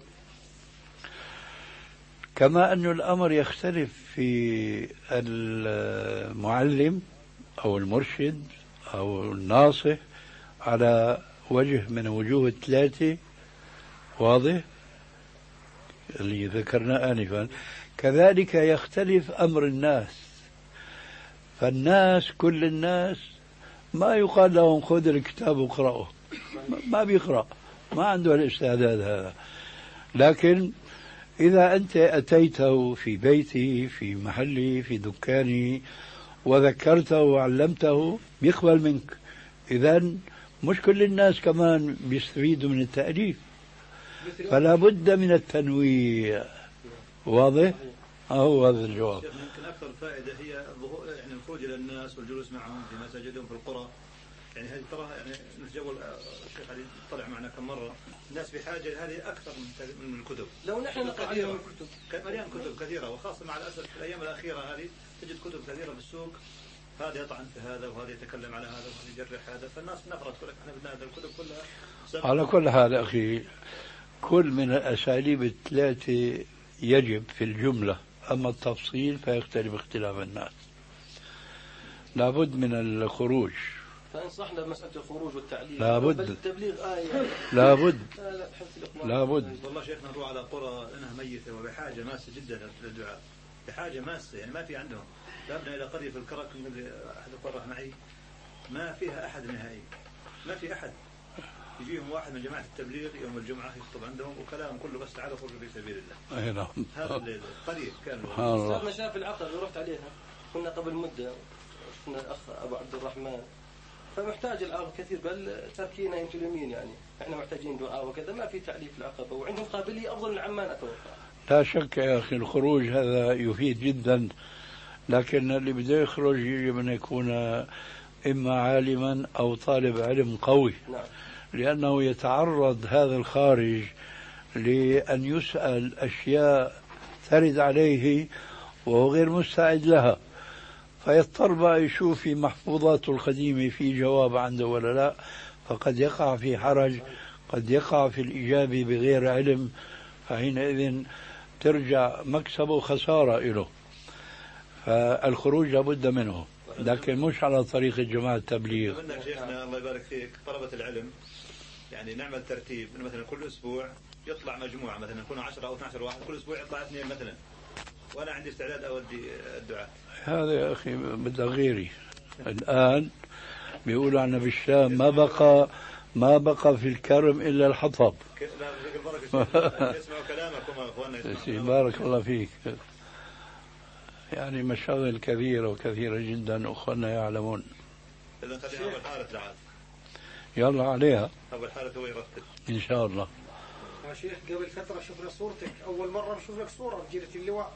كما أن الأمر يختلف في المعلم أو المرشد أو الناصح على وجه من وجوه الثلاثة، واضح اللي ذكرنا آنفا، كذلك يختلف أمر الناس. فالناس كل الناس ما يقال لهم خذ الكتاب واقرأه، ما بيقرأ، ما عنده الاستعداد هذا. لكن إذا أنت أتيته في بيتي في محلي في دكاني وذكرته وعلمته بيقبل منك. إذن مش كل الناس كمان بيستفيدوا من التأليف، فلا بد من التنويع. واضح؟ هو هذا الجواب. يمكن أكثر فائدة هي يعني الخروج إلى الناس والجلوس معهم في مساجدهم في القرى. يعني هذه ترى يعني نتجول الشيخ علي طلع معنا كم مرة، الناس بحاجة هذه أكثر من الكتب. لو نحن نقرأ عليهم الكتب مليان كتب كثيرة، وخاصة مع الأسف في الأيام الأخيرة هذه تجد كتب كثيرة في السوق هذا يطعن في هذا وهذا يتكلم على هذا وهذا يجرح هذا، فالناس نفرت تقول لك احنا بدنا هذا الكتب كلها. على كل حال أخي، كل من الأساليب الثلاثة يجب في الجملة، أما التفصيل فيختلف اختلاف الناس. لابد من الخروج، فانصحنا بمسألة الخروج والتعليم. لابد. التبليغ آية. لابد. لابد. والله شيخنا نروح على قرى انها ميته وبحاجه ماسه جدا للدعاء، بحاجه ماسه، يعني ما في عندهم. ذهبنا الى قريه في الكرك من قبل احد القرى معي، ما فيها احد نهائي، ما في احد. يجيهم واحد من جماعه التبليغ يوم الجمعه يخطب عندهم وكلام كله بس تعالوا خرجوا في سبيل الله. اي نعم. هذا القريه كان. استاذنا شاف العقبه رحت عليها، كنا قبل مده، شفنا الاخ ابو عبد الرحمن، فمحتاج العقبه كثير، بل تركينا يمكن اليمين، يعني احنا محتاجين دعاء وكذا، ما في تعليف العقبه، وعندهم قابليه افضل من عمان اتوقع. لا شك يا أخي، الخروج هذا يفيد جدا، لكن اللي بده يخرج يجب أن يكون إما عالما أو طالب علم قوي. نعم. لأنه يتعرض هذا الخارج لأن يسأل أشياء ترد عليه وهو غير مستعد لها، فيضطر بقى يشوف في محفوظاته القديمة في جواب عنده ولا لا، فقد يقع في حرج، قد يقع في الإجابة بغير علم، فحينئذ ترجع مكسبه خسارة له. فالخروج لابد منه، لكن مش على طريقة جماعة التبليغ. منك شيخنا الله يبارك فيك، طلبة العلم يعني نعمل ترتيب، مثلا كل أسبوع يطلع مجموعة، مثلا يكونوا 10 أو 12 واحد، كل أسبوع يطلع 2 مثلا، وأنا عندي استعداد أودي الدعاء. هذا يا أخي بدأ غيري. الآن بيقولوا عنا بالشام ما بقى في الكرم إلا الحطب. يسمعوا كلامكم أخواننا. بارك الله فيك. يعني مشاغل كثيرة وكثيرة جدا، أخواننا يعلمون. إذا خلينا أول حالة تعال. يلا عليها. أول حالة هو يرتب. إن شاء الله. يا شيخ قبل فترة شفنا صورتك، أول مرة نشوف لك صورة بجيلة اللواء.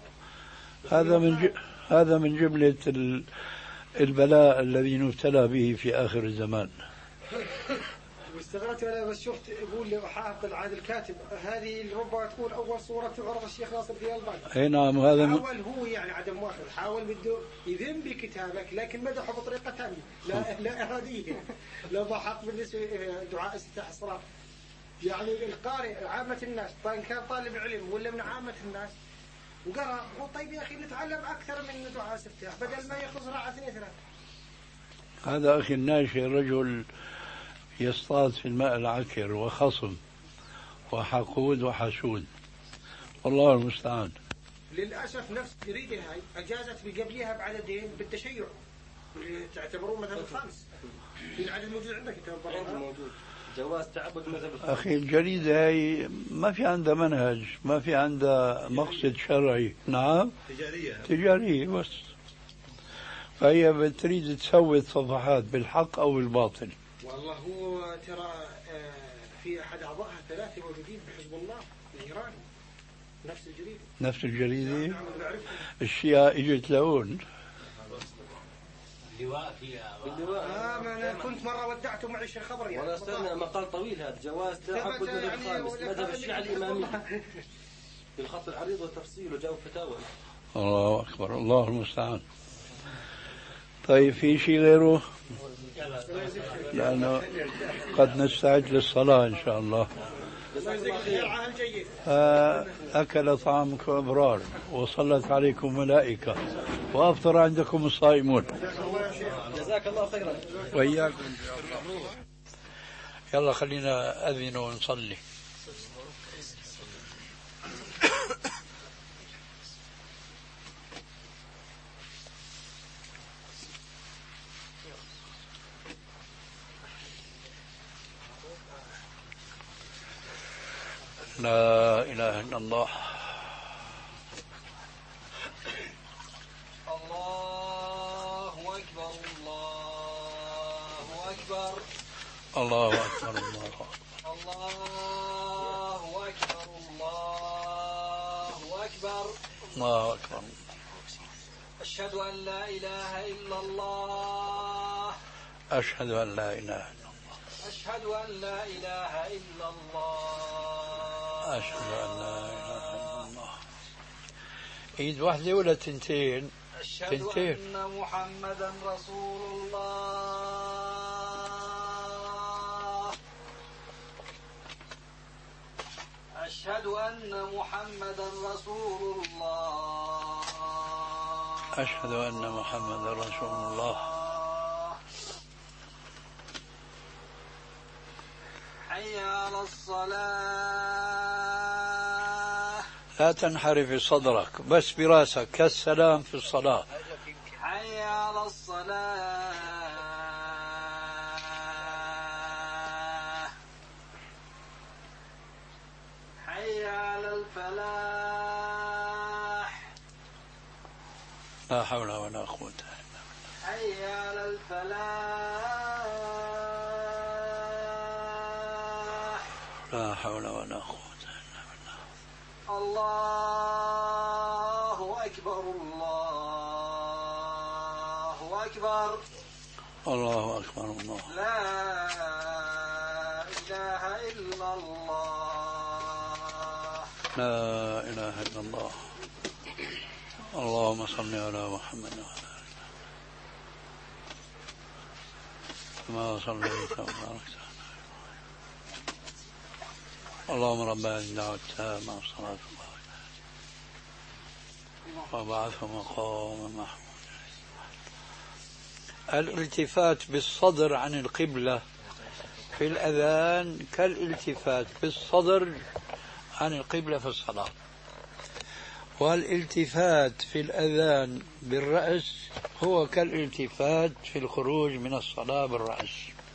هذا من جملة البلاء الذي نبتلى به في آخر الزمان. واستغربت أنا بس شفت يقول لي حافظ العاد الكاتب، هذه ربما تكون أول صورة تعرض الشيخ ناصر الدين الألباني. أي نعم. هذا حاول هو يعني عدم مؤاخذة، حاول بده يذم بكتابك لكن مدحه بطريقة ثانية لا إرادية. لا ضحك بالنسبة دعاء استفتاح الصلاة. يعني القارئ عامة الناس، طيب كان طالب علم ولا من عامة الناس وقرأ، طيب يا أخي نتعلم أكثر من دعاء استفتاح بدل ما يأخذ راعة 2-3. هذا أخي الناشئ رجل يصطاد في الماء العكر وخصم وحقود وحسود، والله المستعان. للأسف نفس الجريدة هاي أجازت بقبلها بعددين بالتشيع، تعتبرون مثلا 5 في العدد موجود عندك. عندي موجود جواز تعبد مذهب. أخي الجريدة هاي ما في عندها منهج، ما في عندها مقصد شرعي. نعم تجارية بس، فهي بتريد تسوي صفحات بالحق أو بالباطل. والله هو ترى في أحد أعضائها 3 موجودين بحزب الله الإيراني، نفس الجريدة. الشيعة اجت لهون. اللواء فيها. أنا كنت مرة ودعته معي شيخ خبر يعني. ولا استنى مقال طويل هذا، جواز تعبد مذهب الخامس، مذهب الشيعة الإمامي بالخط العريض والتفصيل وجاوب فتاوى. الله أكبر، الله المستعان. طيب في شيء غيره؟ لأنه قد نستعد للصلاة إن شاء الله. أكل طعامكم أبرار وصلت عليكم ملائكة وأفطر عندكم الصائمون. جزاك الله خيرا. وإياكم. يلا خلينا أذن ونصلي. لا إله إلا الله. الله أكبر الله أكبر الله أكبر الله أكبر الله أكبر الله أكبر. أشهد أن لا إله إلا الله. أشهد أن لا إله إلا الله. أشهد أن لا إله إلا الله. أشهد أن لا إله إلا الله. إيد واحدة ولا تنتين؟ أشهد تنتين. أن محمدا رسول الله. أشهد أن محمدا رسول الله. أشهد أن محمدا رسول الله. حي على الصلاة. لا تنحرف صدرك، بس براسك كالسلام في الصلاة. حي على الصلاة. حي على الفلاح. لا حول ولا قوة. حي على الفلاح. لا حول ولا قوة. الله أكبر. الله أكبر. الله أكبر. الله لا إله إلا الله. لا إله إلا الله. اللهم صل على محمد وعلى آله كما صليت وباركت. اللهم رب هذه الدعوة التامة والصلاة وبعثه مقام محمود. الالتفات بالصدر عن القبلة في الأذان كالالتفات بالصدر عن القبلة في الصلاة، والالتفات في الأذان بالرأس هو كالالتفات في الخروج من الصلاة بالرأس.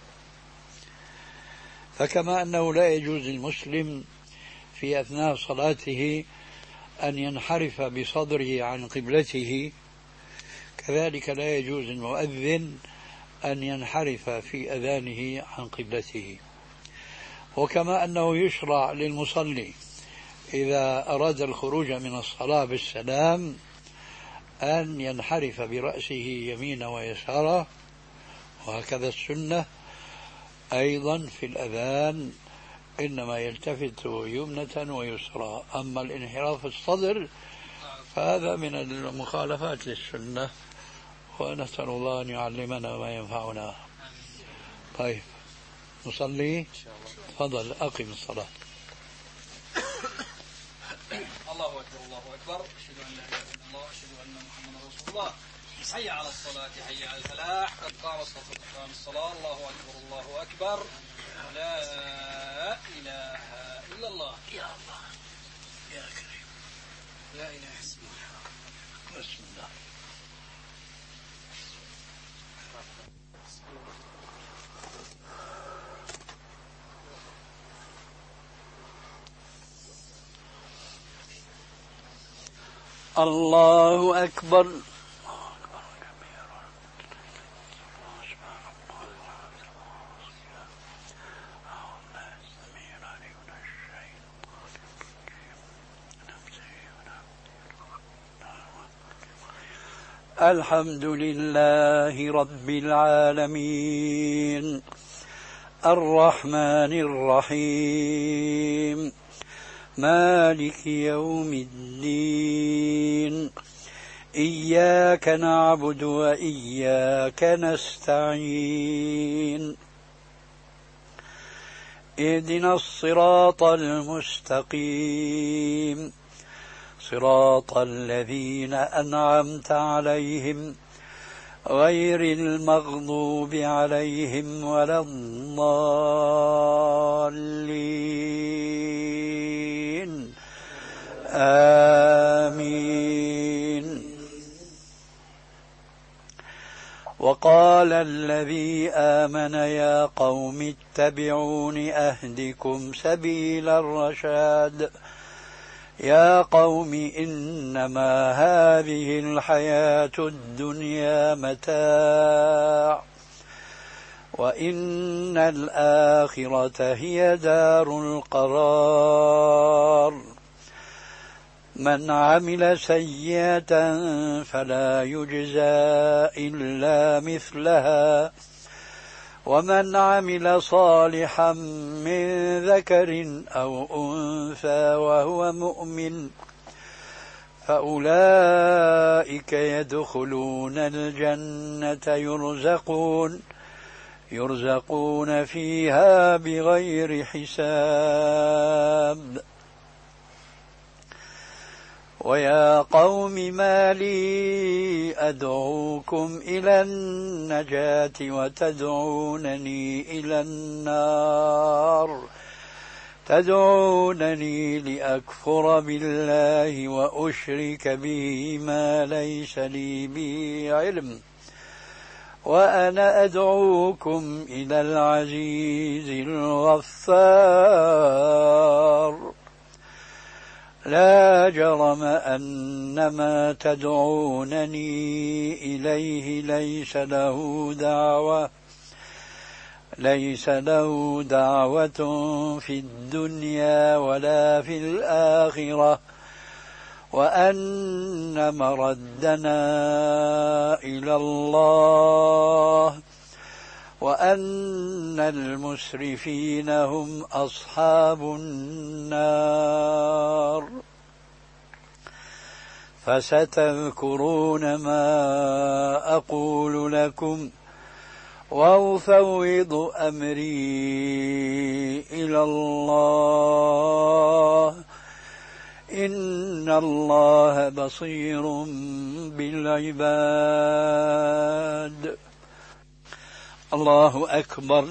فكما أنه لا يجوز للمسلم في أثناء صلاته أن ينحرف بصدره عن قبلته، كذلك لا يجوز المؤذن أن ينحرف في أذانه عن قبلته. وكما أنه يشرع للمصلي إذا أراد الخروج من الصلاة بالسلام أن ينحرف برأسه يمينا ويسارا، وهكذا السنة أيضا في الأذان إنما يلتفت يمنة ويسرى. أما الانحراف الصدر فهذا من المخالفات للسنة، ونسأل الله أن يعلمنا ما ينفعنا. طيب نصلي. تفضل أقم الصلاة. الله أكبر. الله أكبر. أشهد أن لا إله إلا الله. أشهد أن محمدا رسول الله. حي على الصلاة. حي على الفلاح. قد قام الصلاة. قام الصلاة. الله أكبر. الله أكبر. لا إله إلا الله. يا الله يا كريم. لا إله إلا الله. بسم الله. الله أكبر. الحمد لله رب العالمين الرحمن الرحيم مالك يوم الدين إياك نعبد وإياك نستعين اهدنا الصراط المستقيم صراط الذين أنعمت عليهم غير المغضوب عليهم ولا الضالين آمين. وقال الذي آمن يا قوم اتبعون أهدكم سبيل الرشاد يا قوم إنما هذه الحياة الدنيا متاع وإن الآخرة هي دار القرار من عمل سيئة فلا يجزى إلا مثلها ومن عمل صالحا من ذكر أو أنثى وهو مؤمن فأولئك يدخلون الجنة يرزقون فيها بغير حساب. ويا قوم ما لي أدعوكم إلى النجاة وتدعونني إلى النار، تدعونني لأكفر بالله وأشرك به ما ليس لي به علم، وأنا أدعوكم إلى العزيز الغفار. لا جرم أن ما تدعونني إليه ليس له دعوة في الدنيا ولا في الآخرة، وأن مردنا إلى الله، وأن المسرفين هم أصحاب النار. فستذكرون ما أقول لكم وأفوض أمري إلى الله، إن الله بصير بالعباد. الله أكبر.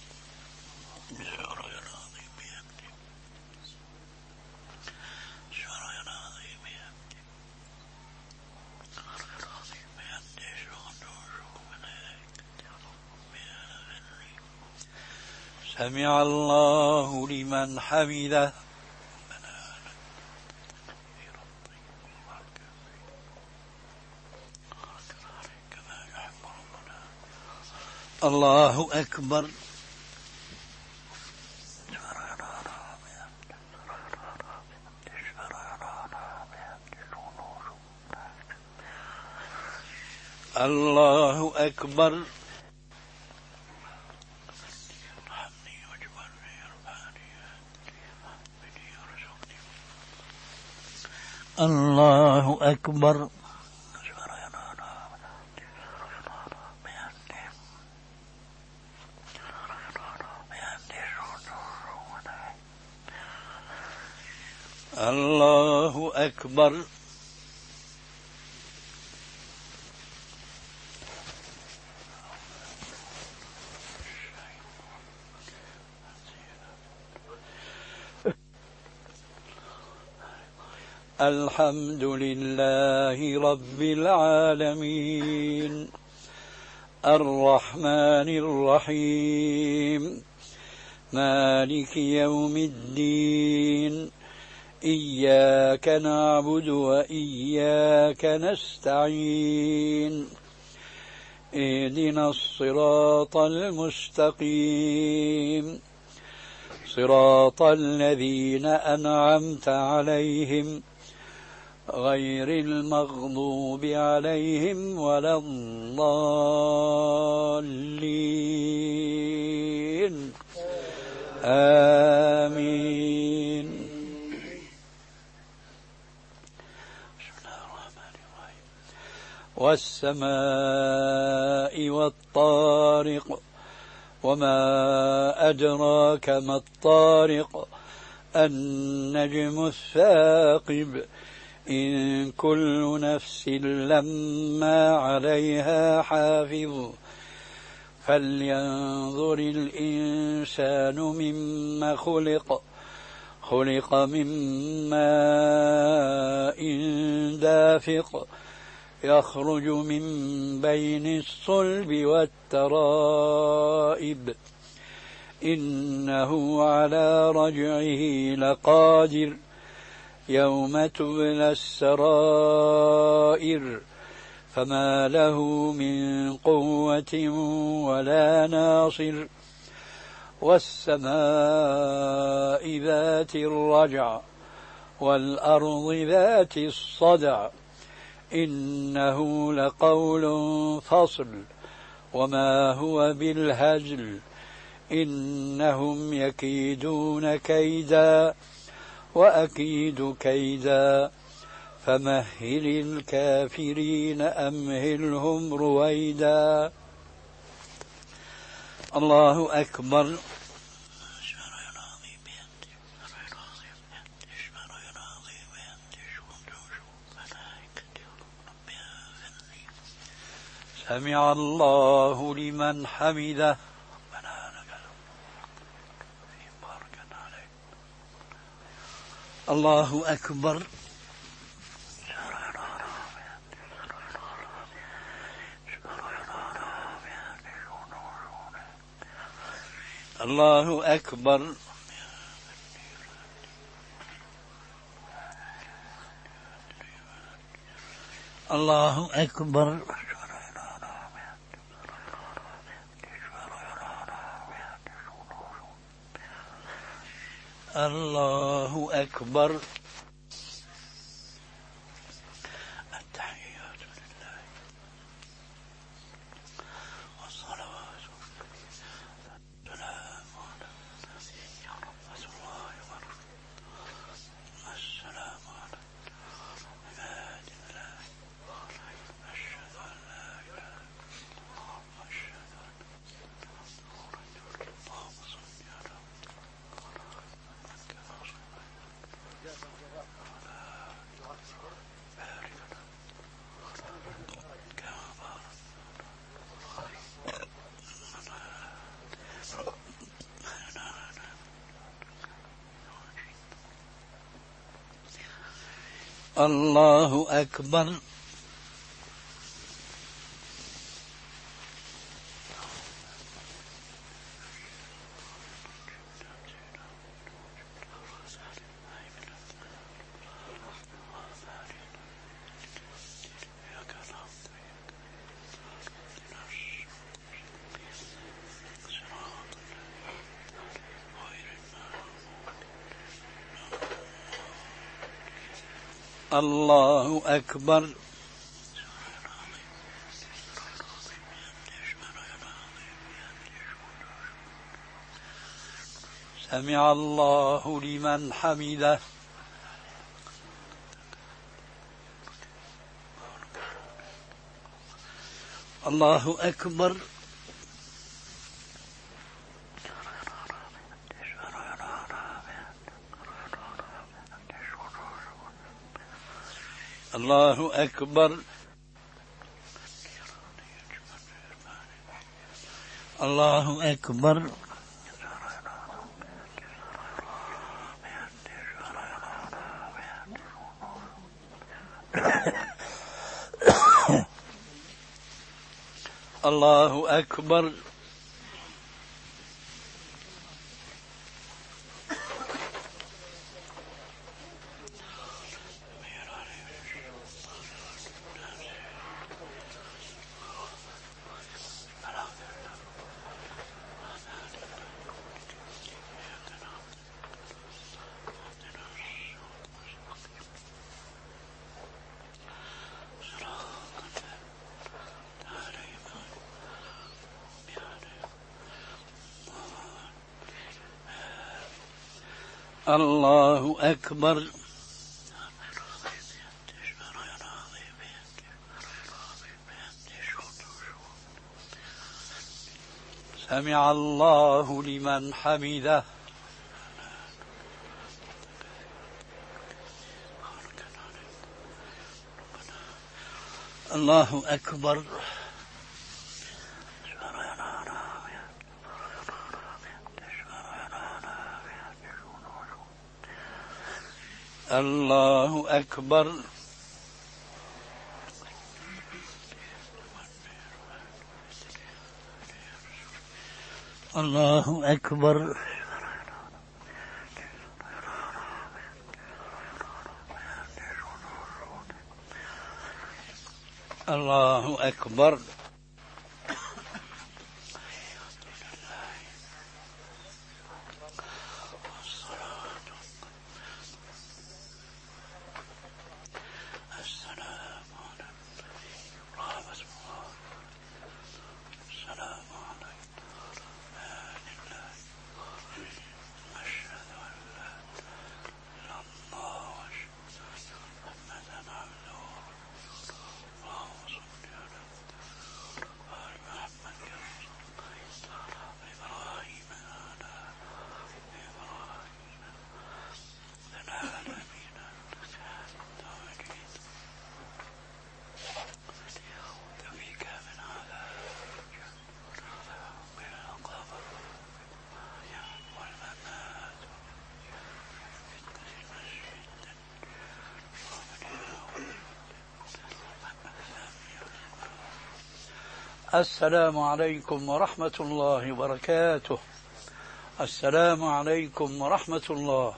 سمع الله لمن حمده. الله أكبر. الله أكبر. الله أكبر. الله أكبر. الحمد لله رب العالمين، الرحمن الرحيم، مالك يوم الدين، إياك نعبد وإياك نستعين، اهدنا الصراط المستقيم، صراط الذين أنعمت عليهم غير المغضوب عليهم ولا الضالين. آمين. والسماء والطارق، وما أدراك ما الطارق، النجم الثاقب، إن كل نفس لما عليها حافظ، فلينظر الإنسان مما خلق، خلق من ماء دافق، يخرج من بين الصلب والترائب، إنه على رجعه لقادر، يوم تبلى السرائر، فما له من قوة ولا ناصر. والسماء ذات الرجع، والأرض ذات الصدع، إنه لقول فصل، وما هو بالهزل، إنهم يكيدون كيدا وأكيد كيدا، فمهل الكافرين أمهلهم رويدا. الله أكبر. سمع الله لمن حمده. الله أكبر. الله أكبر. الله أكبر. الله أكبر. التحيات لله والصلوات والسلام على سيدنا رسول الله السلام على عباد الله. أشهد أن لا إله إلا الله وأشهد أن محمدا رسول الله. اللهم صل على الله أكبر. الله أكبر. سمع الله لمن حمده. الله أكبر. الله أكبر. الله أكبر. الله أكبر. الله أكبر. سمع الله لمن حمده. الله أكبر. الله أكبر. الله أكبر. الله أكبر. السلام عليكم ورحمة الله وبركاته. السلام عليكم ورحمة الله.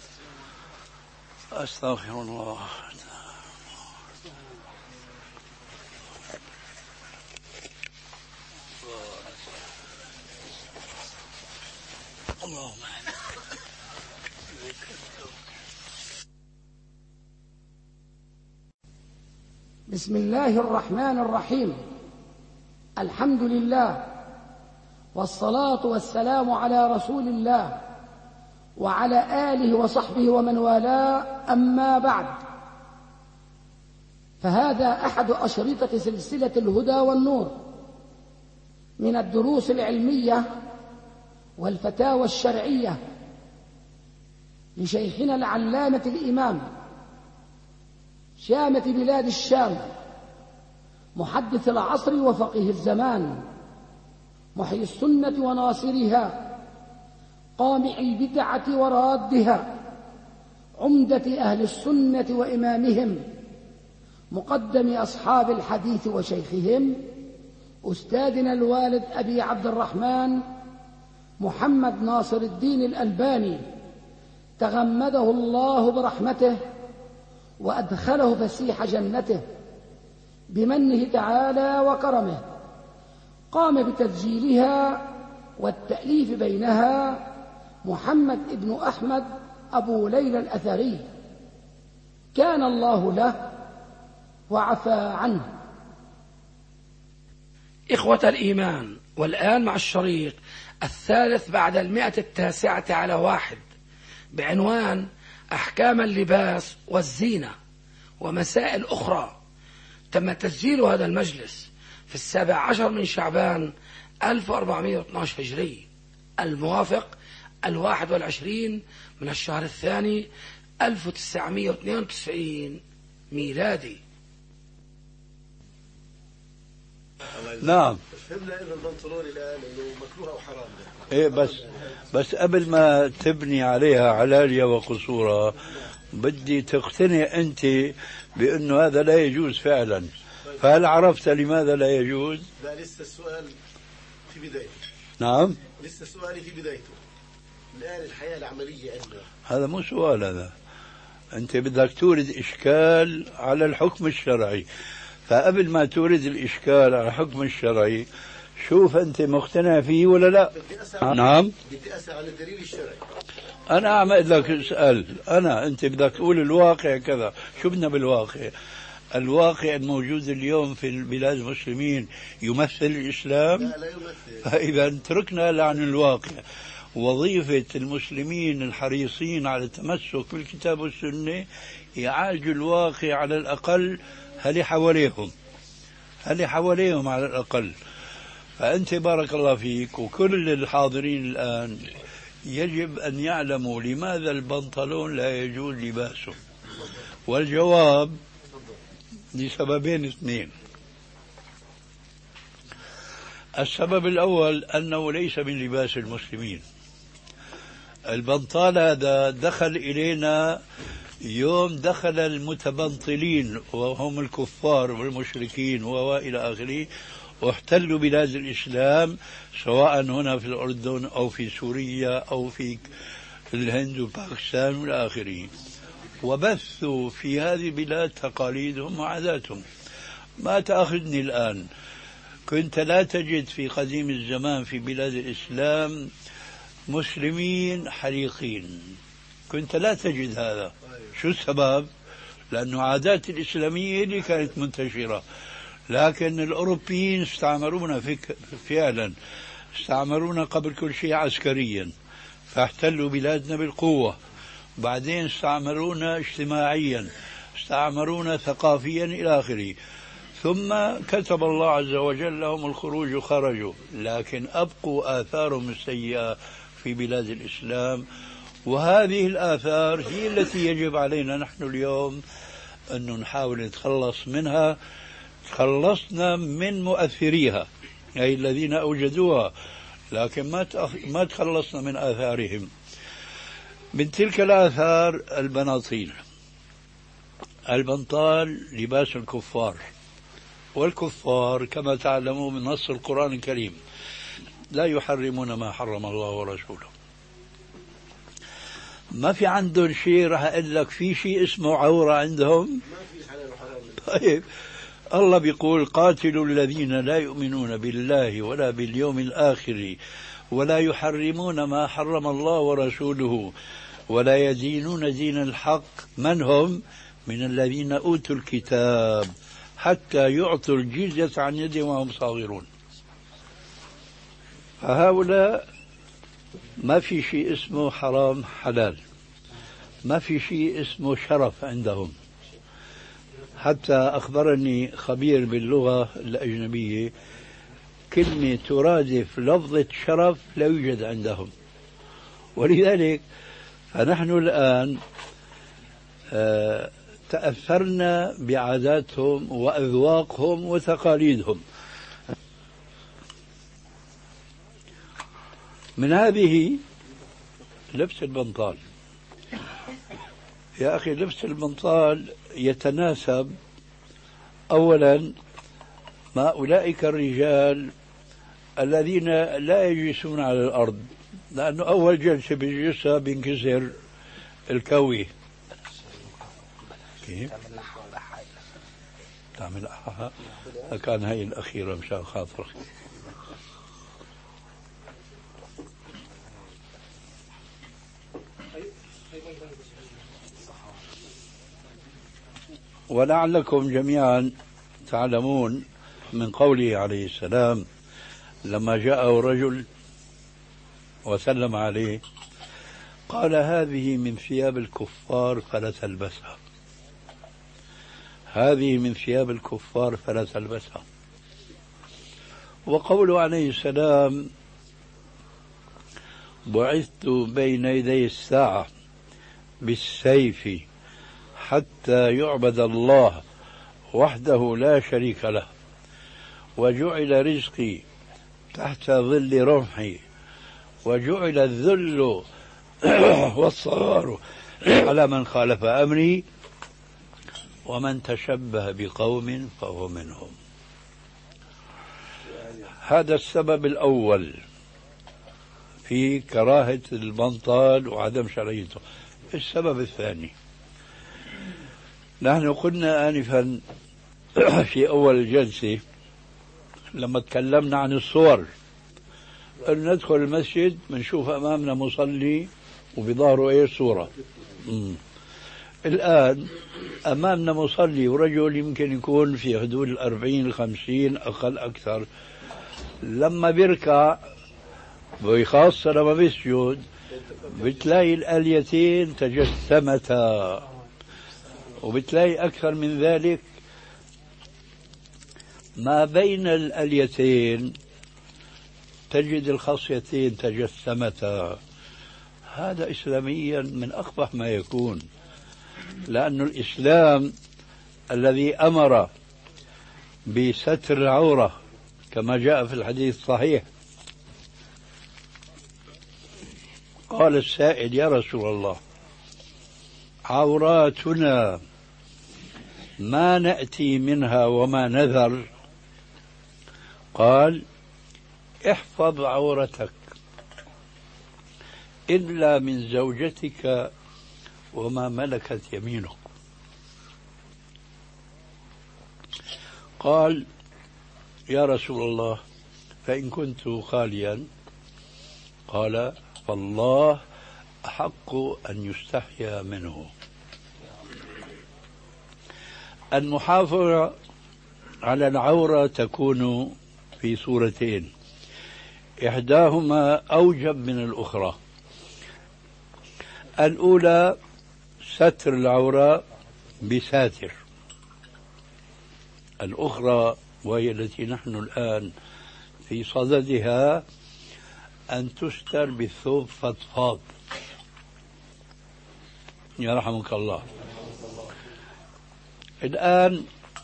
أستغفر الله. اللهم بسم الله الرحمن الرحيم. الحمد لله والصلاة والسلام على رسول الله وعلى آله وصحبه ومن والاه، أما بعد، فهذا أحد أشرطة سلسلة الهدى والنور من الدروس العلمية والفتاوى الشرعية لشيخنا العلامة الإمام شامة بلاد الشام، محدث العصر وفقيه الزمان، محيي السنة وناصرها، قامع البدعة ورادها، عمدة أهل السنة وإمامهم، مقدم أصحاب الحديث وشيخهم، أستاذنا الوالد أبي عبد الرحمن محمد ناصر الدين الألباني، تغمده الله برحمته وأدخله فسيح جنته بمنه تعالى وكرمه. قام بتسجيلها والتأليف بينها محمد ابن أحمد أبو ليلى الأثري، كان الله له وعفى عنه. إخوة الإيمان، والآن مع الشريط الثالث بعد 109 بعنوان أحكام اللباس والزينة ومسائل أخرى. تم تسجيل هذا المجلس في 17 من شعبان 1412 هجري، الموافق 21 من الشهر الثاني 1992 ميلادي. نعم. فهمنا إن البنطلون الآن إنه مكروه أو حرام. إيه، بس قبل ما تبني عليها علالية وقصورها بدي تقتنع أنت بأنه هذا لا يجوز فعلا. فهل عرفت لماذا لا يجوز؟ لا، لسه السؤال في بدايته. نعم، لسه سؤالي في بدايته. الآن الحياة العملية عندنا، هذا مو سؤال، هذا أنت بدك تورد إشكال على الحكم الشرعي. فقبل ما تورد الإشكال على الحكم الشرعي شوف أنت مقتنع فيه ولا لا. نعم، بدي أسأل عن الدليل الشرعي. أنا عم أقول لك اسأل، أنت بدك تقول الواقع كذا. شو بدنا بالواقع؟ الواقع الموجود اليوم في البلاد المسلمين يمثل الإسلام؟ لا يمثل. فإذا تركنا عن الواقع. وظيفة المسلمين الحريصين على التمسك بالكتاب والسنة يعالجوا الواقع على الأقل، هل حواليهم على الأقل. فأنت بارك الله فيك وكل الحاضرين الآن يجب أن يعلموا لماذا البنطلون لا يجوز لباسه. والجواب لسببين اثنين. السبب الأول أنه ليس من لباس المسلمين. البنطال هذا دخل إلينا يوم دخل المتبنطلين وهم الكفار والمشركين وإلى آخره، واحتلوا بلاد الإسلام سواء هنا في الأردن أو في سوريا أو في الهند وباكستان وإلى آخره، وبثوا في هذه البلاد تقاليدهم وعاداتهم. ما تأخذني الآن، كنت لا تجد في قديم الزمان في بلاد الإسلام مسلمين حليقين، كنت لا تجد هذا. شو السبب؟ لأنه عادات الإسلامية اللي كانت منتشرة، لكن الأوروبيين استعمرونا فعلا، استعمرونا قبل كل شيء عسكريا، فاحتلوا بلادنا بالقوة. بعدين استعمرونا اجتماعيا، استعمرونا ثقافيا إلى آخره. ثم كتب الله عز وجل لهم الخروج خرجوا، لكن أبقوا آثارهم السيئة في بلاد الإسلام. وهذه الآثار هي التي يجب علينا نحن اليوم أن نحاول نتخلص منها. تخلصنا من مؤثريها، أي الذين أوجدوها، لكن ما تخلصنا من آثارهم. من تلك الآثار البناطيل. البنطال لباس الكفار، والكفار كما تعلمون من نص القرآن الكريم لا يحرمون ما حرم الله ورسوله. ما في عندهم شيء راح أقول لك في شيء اسمه عورة عندهم. ما في حلال وحرام. طيب الله بيقول قاتلوا الذين لا يؤمنون بالله ولا باليوم الآخر ولا يحرمون ما حرم الله ورسوله ولا يدينون دين الحق من هم من الذين أوتوا الكتاب حتى يعطوا الجزية عن يد وهم صاغرون. فهؤلاء ما في شيء اسمه حرام حلال، ما في شيء اسمه شرف عندهم. حتى أخبرني خبير باللغة الأجنبية كلمة ترادف لفظة شرف لا يوجد عندهم. ولذلك فنحن الآن تأثرنا بعاداتهم وأذواقهم وتقاليدهم. من هذه لبس البنطال. يا أخي لبس البنطال يتناسب أولا مع أولئك الرجال الذين لا يجلسون على الأرض، لأنه أول جلسة بيجلسها بينكسر الكوي. كيف؟ تعمل أحها كان هاي الأخيرة مشان خاطرك. ولعلكم جميعا تعلمون من قوله عليه السلام لما جاءه رجل وسلم عليه قال هذه من ثياب الكفار فلا تلبسها، هذه من ثياب الكفار فلا تلبسها. وقوله عليه السلام بعثت بين يدي الساعة بالسيف حتى يعبد الله وحده لا شريك له وجعل رزقي تحت ظل رمحي وجعل الذل والصغار على من خالف أمري ومن تشبه بقوم فهو منهم. هذا السبب الأول في كراهة البنطال وعدم شرعيته. السبب الثاني نحن قلنا آنفا في أول الجلسة لما تكلمنا عن الصور أن ندخل المسجد بنشوف أمامنا مصلي وبظهره إيش صورة. الآن أمامنا مصلي ورجل يمكن يكون في حدود 40-50 أقل أكثر، لما بيركع وخاصة لما بيسجد بتلاقي الآليتين تجسمتا، وبتلاقي أكثر من ذلك ما بين الآليتين تجد الخصيتين تجسمتا. هذا إسلاميا من أقبح ما يكون، لأن الإسلام الذي أمر بستر العورة كما جاء في الحديث الصحيح قال السائل يا رسول الله عوراتنا ما نأتي منها وما نذر، قال احفظ عورتك إلا من زوجتك وما ملكت يمينك. قال يا رسول الله فإن كنت خاليا؟ قال فالله أحق أن يستحيا منه. المحافظة على العورة تكون في صورتين، إحداهما أوجب من الأخرى. الأولى ستر العورة بساتر، الأخرى وهي التي نحن الآن في صددها أن تستر بالثوب فضفاض يرحمك الله. الآن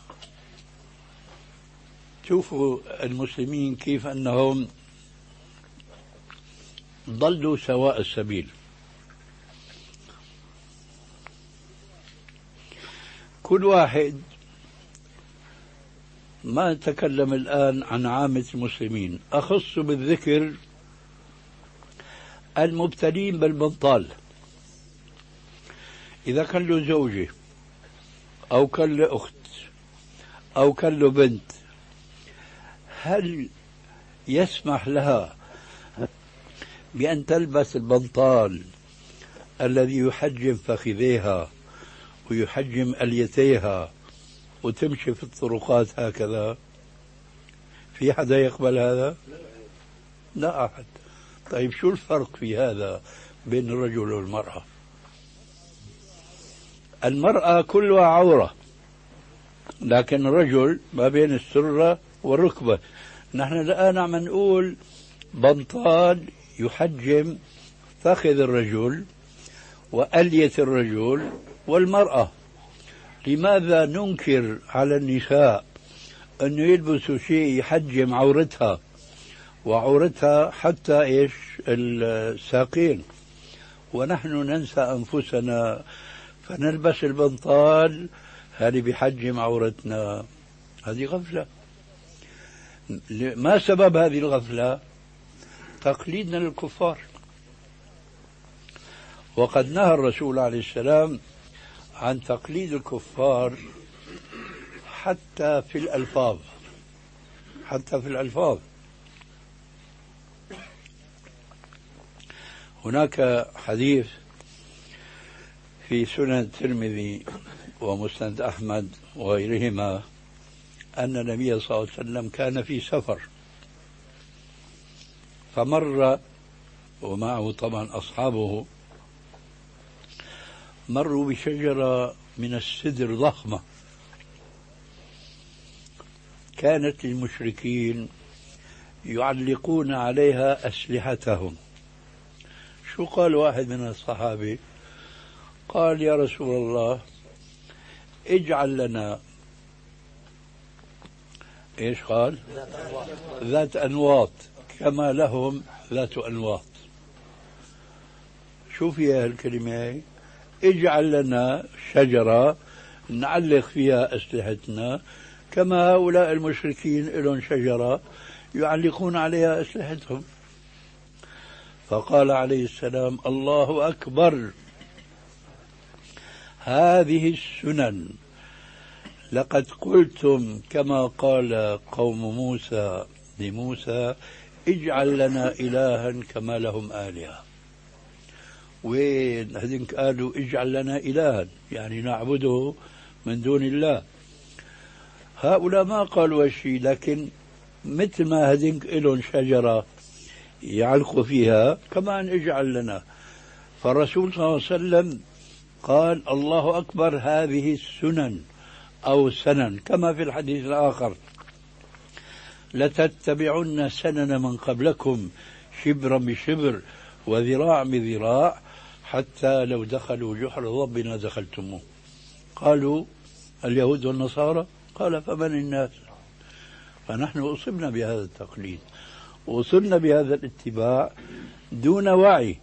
شوفوا المسلمين كيف أنهم ضلوا سواء السبيل. كل واحد ما أتكلم الآن عن عامة المسلمين، أخص بالذكر المبتلين بالبنطال. إذا كان له زوجة أو كان له أخت أو كان له بنت، هل يسمح لها بأن تلبس البنطال الذي يحجم فخذيها ويحجم أليتيها وتمشي في الطرقات هكذا؟ في حدا يقبل هذا؟ لا أحد. طيب شو الفرق في هذا بين الرجل والمرأة؟ المرأة كلها عورة، لكن الرجل ما بين السرة والركبة. نحن الآن عم نقول بنطال يحجم فخذ الرجل وألية الرجل والمرأة. لماذا ننكر على النساء أن يلبسوا شيء يحجم عورتها وعورتها حتى إيش الساقين، ونحن ننسى أنفسنا فنلبس البنطال هذه بحجم عورتنا؟ هذه غفلة. ما سبب هذه الغفلة؟ تقليدنا للكفار. وقد نهى الرسول عليه السلام عن تقليد الكفار حتى في الألفاظ، حتى في الألفاظ. هناك حديث في سنن الترمذي ومسند أحمد وغيرهما أن النبي صلى الله عليه وسلم كان في سفر، فمر ومعه طبعا أصحابه، مروا بشجرة من السدر ضخمة كانت للمشركين يعلقون عليها أسلحتهم. شو قال واحد من الصحابة؟ قال يا رسول الله اجعل لنا ايش قال؟ ذات أنواط كما لهم ذات أنواط. شو فيها الكلمة هي؟ اجعل لنا شجرة نعلق فيها أسلحتنا كما هؤلاء المشركين لهم شجرة يعلقون عليها أسلحتهم. فقال عليه السلام الله أكبر، هذه السنن لقد قلتم كما قال قوم موسى لموسى اجعل لنا إلها كما لهم آلهة. وين هذيك قالوا اجعل لنا إلها يعني نعبده من دون الله. هؤلاء ما قالوا شيء، لكن مثل ما هذيك لهم شجرة يعلقوا فيها كمان اجعل لنا. فالرسول صلى الله عليه وسلم قال الله أكبر، هذه السنن أو سنن، كما في الحديث الآخر لتتبعن سنن من قبلكم شبرا بشبر وذراع بذراع حتى لو دخلوا جحر ضب دخلتموه. قالوا اليهود والنصارى، قال فمن الناس؟ فنحن أصبنا بهذا التقليد وصلنا بهذا الاتباع دون وعي،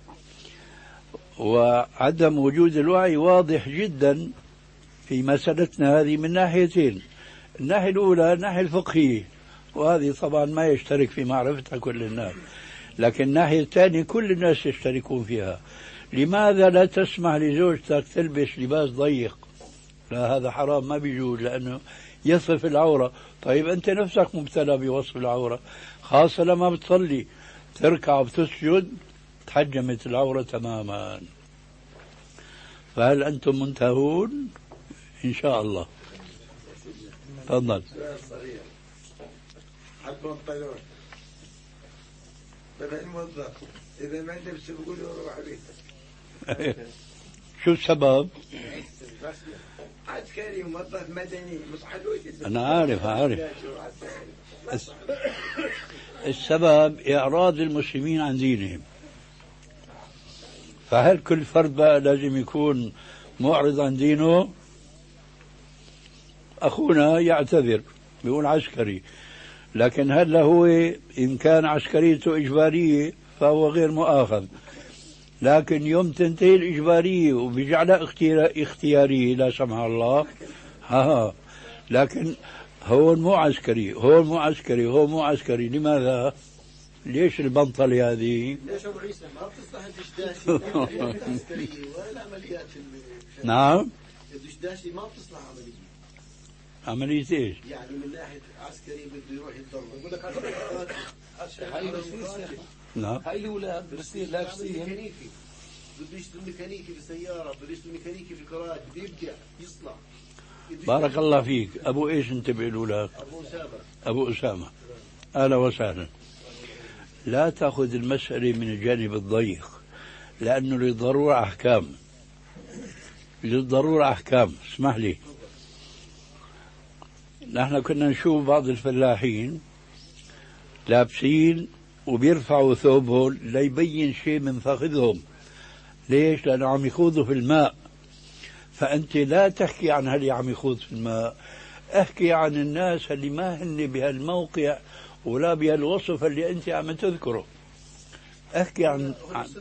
وعدم وجود الوعي واضح جدا في مسألتنا هذه من ناحيتين. الناحية الأولى الناحية الفقهية، وهذه طبعا ما يشترك في معرفتها كل الناس، لكن الناحية الثانية كل الناس يشتركون فيها. لماذا لا تسمح لزوجتك تلبس لباس ضيق؟ لا، هذا حرام، ما بيجوز، لأنه يصف العورة. طيب أنت نفسك مبتلى بوصف العورة، خاصة لما بتصلي تركع وبتسجد تحجمت العورة تماما. فهل أنتم منتهون؟ إن شاء الله. تفضل. البنطلون مثلا الموظف إذا ما لبس بيقول روح بيتك. شو السبب؟ عسكري موظف مدني مش حلوة. أنا عارف. السبب إعراض المسلمين عن دينهم. فهل كل فرد بقى لازم يكون معرض عن دينه؟ أخونا يعتذر بيقول عسكري، لكن هل هو إن كان عسكريته إجبارية فهو غير مؤاخذ، لكن يوم تنتهي الإجبارية وبيجعلها اختيارية لا سمح الله، لكن هون مو عسكري، هون مو عسكري. لماذا؟ ليش البنطلة هذه؟ ليش ابو عيسى ما بتصلح الدشداشي العسكريه ولا العمليات نعم الدشداشي ما بتصلح عمليه. عملية ايش؟ يعني من ناحيه عسكري بده يروح يتضرب يقول لك نعم هاي الاولاد بصير لابسين ميكانيكي بده يشتغل ميكانيكي بالسياره، بده يشتغل ميكانيكي في الكراج، بده يبدع يصلح. بارك الله فيك. ابو ايش انت بيقولوا لك؟ ابو اسامه. اهلا وسهلا. لا تاخذ المسألة من الجانب الضيق، لانه للضرورة احكام، للضرورة احكام. اسمح لي، نحن كنا نشوف بعض الفلاحين لابسين وبيرفعوا ثوبهم ليبين شيء من فخذهم. ليش؟ لأنه عم يخوضوا في الماء. فأنت لا تحكي عن اللي عم يخوض في الماء، احكي عن الناس اللي ما هن بهالموقع ولا بهالوصف اللي أنت عم تذكره. احكي عن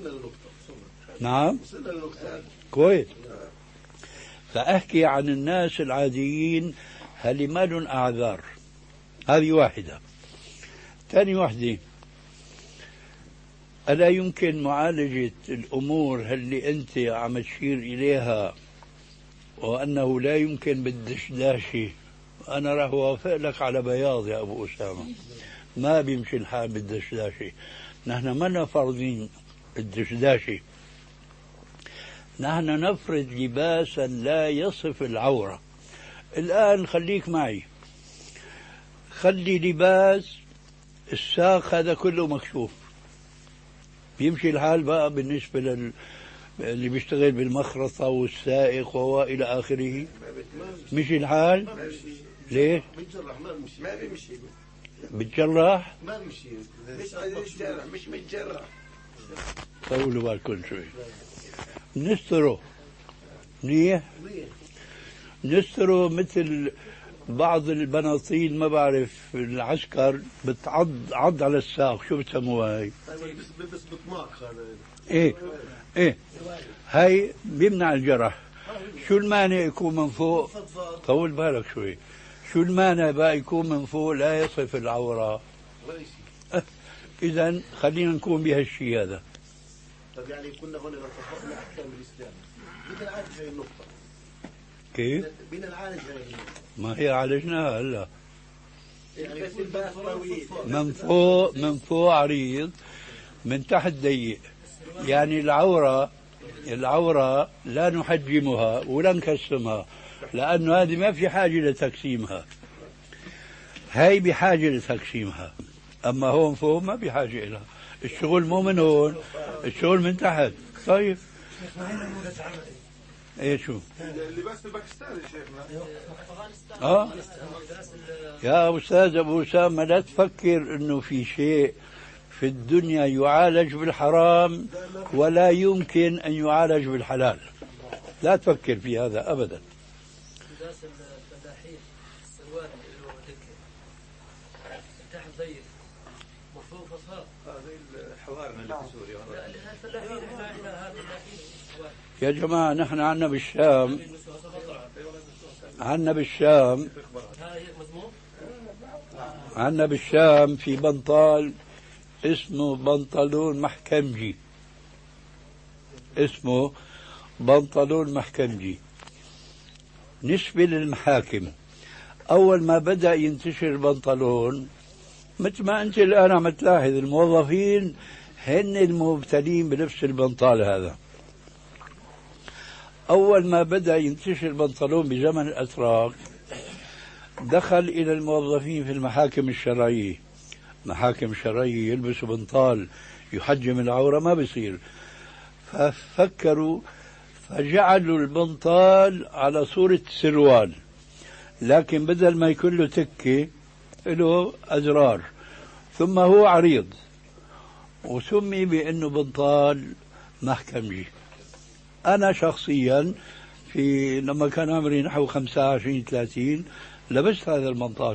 نعم كويس. فاحكي عن الناس العاديين اللي ما لهم أعذار. هذه واحدة. ثاني واحدة، ألا يمكن معالجة الأمور اللي أنت عم تشير إليها وأنه لا يمكن بالدشداشي؟ أنا راح أوافق لك على بياض يا أبو أسامة، ما بيمشي الحال بالدشداشي. نحن ما فرضين الدشداشي، نحن نفرض لباسا لا يصف العورة. الآن خليك معي، خلي لباس الساق هذا كله مكشوف، بيمشي الحال بقى بالنسبة اللي بيشتغل بالمخرطة والسائق وإلى آخره؟ مشي الحال؟ ليش؟ ما بيمشي. بتجرح؟ ما بيمشي. مش متجرح. طولوا بالكم شوي. نستره منيح، نستره مثل بعض البناطيل ما بعرف العسكر بتعض على الساق، شو بتسموها هاي؟ بس بطماق هذا. ايه هاي بيمنع الجرح. شو المانع يكون من فوق؟ طول بالك شوي. شو المانع بقى يكون من فوق لا يصف العورة؟ إذا خلينا نكون بهالشيء هذا. طب يعني كنا هنا نتفقنا أحكام الإسلام، بدنا نعالج هاي النقطة. كيف؟ بدنا نعالج هاي النقطة. ما هي عالجناها هلا. يعني بس الباس طويل. من فوق عريض، من تحت ضيق. يعني العورة لا نحجمها ولا نكسمها، لأنه هذه ما في حاجة لتقسيمها، هاي بحاجة لتقسيمها. أما هون فوق ما بحاجة إلها. الشغل مو من هون، الشغل من تحت. طيب ايه شو؟ اللباس الباكستاني شيخنا. يا أستاذ أبو أسامة، لا تفكر إنه في شيء في الدنيا يعالج بالحرام ولا يمكن أن يعالج بالحلال. لا تفكر في هذا أبدا. لباس الفلاحين السروال اللي هو دكة تحت ضيق وفوق فصال. هذه الحوارنا اللي في سوريا. لا الفلاحين احنا هذا الفلاحين. يا جماعة نحن عنا بالشام عنا بالشام في بنطال اسمه بنطلون محكمجي، اسمه بنطلون محكمجي. نسبة للمحاكم، أول ما بدأ ينتشر بنطلون مثل ما أنت الآن عم تلاحظ الموظفين هن المبتلين بلبس البنطال هذا. أول ما بدأ ينتشر البنطلون بزمن الأتراك دخل إلى الموظفين في المحاكم الشرعية. محاكم شرعية يلبسوا بنطال يحجم العورة ما بيصير، ففكروا فجعلوا البنطال على صورة سروال، لكن بدل ما يكون له تكة له أزرار، ثم هو عريض وسمي بأنه بنطال محكمجي. أنا شخصيا لما كان عمري نحو 25-30 لبست هذا البنطال،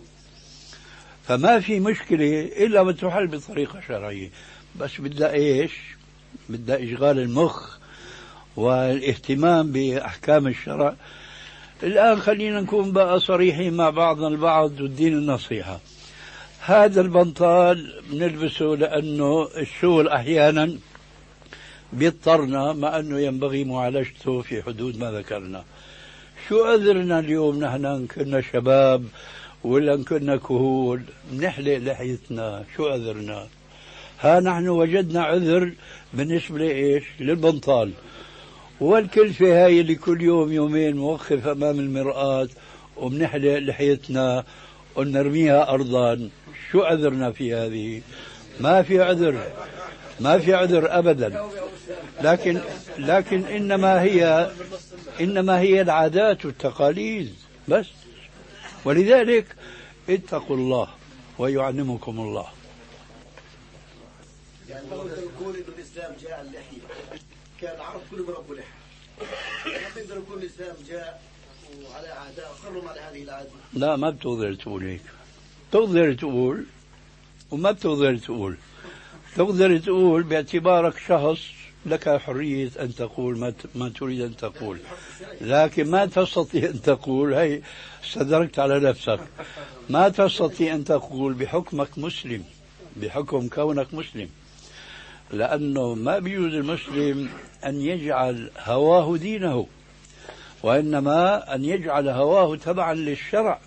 فما في مشكلة إلا بتحل بطريقة شرعية. بس بدها إيش؟ بدها إشغال المخ والاهتمام بأحكام الشرع الآن خلينا نكون بقى صريحين مع بعضنا البعض والدين النصيحة. هذا البنطال بنلبسه لأنه الشغل أحيانا بيضطرنا، مع أنه ينبغي معالجته في حدود ما ذكرنا. شو عذرنا اليوم نحن إن كنا شباب ولا إن كنا كهول نحلق لحيتنا؟ شو عذرنا؟ ها نحن وجدنا عذر بالنسبة لإيش؟ للبنطال. والكلفة هاي اللي كل يوم يومين موقف أمام المرآة وبنحلق لحيتنا ونرميها أرضا، شو عذرنا في هذه؟ ما في عذر، ما في عذر أبدا. لكن إنما هي العادات والتقاليد بس. ولذلك اتقوا الله ويعلمكم الله. يعني لو يقول إنه الإسلام جاء اللحية كان العرب كلهم ربوا لحية، ما بيقدر يكون الإسلام جاء وعلى عادة أخرهم على هذه العادة. لا، ما بتقدر تقول هيك. تقدر تقول وما بتقدر تقول. تقدر تقول باعتبارك شخص لك حرية أن تقول ما تريد أن تقول، لكن ما تستطيع أن تقول، هي استدركت على نفسك، ما تستطيع أن تقول بحكمك مسلم، بحكم كونك مسلم، لأنه ما بيجوز المسلم أن يجعل هواه دينه، وإنما أن يجعل هواه تبعا للشرع.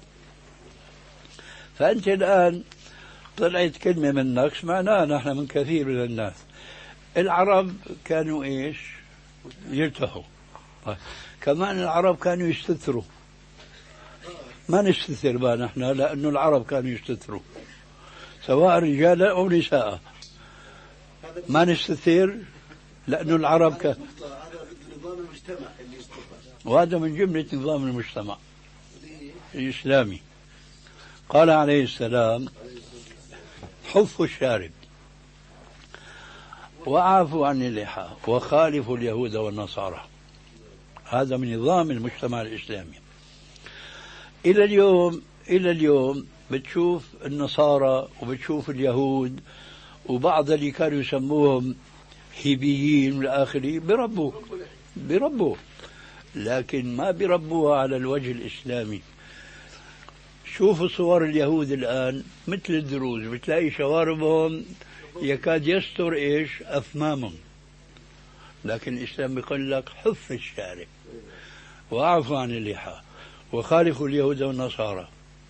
فأنت الآن طلعت كلمة منك سمعناها نحن من كثير من الناس. العرب كانوا إيش؟ يرتخوا. كمان العرب كانوا يستتروا. ما نستتر بقى نحن، لأنه العرب كانوا يستتروا سواء رجالا أو نساء. ما نستتر لأنه العرب كان، وهذا من جملة نظام المجتمع الإسلامي. قال عليه السلام: حفوا الشارب وعافوا عن اللحى وخالفوا اليهود والنصارى. هذا من نظام المجتمع الإسلامي. إلى اليوم بتشوف النصارى وبتشوف اليهود وبعض اللي كانوا يسموهم هيبيين والآخرين بربوا، لكن ما بربوها على الوجه الإسلامي. شوفوا صور اليهود الآن مثل الدروز، بتلاقي شواربهم يكاد يستر إيش؟ أفمامهم. لكن الإسلام بيقول لك حف الشارب وأعفوا عن اللحى وخالفوا اليهود والنصارى.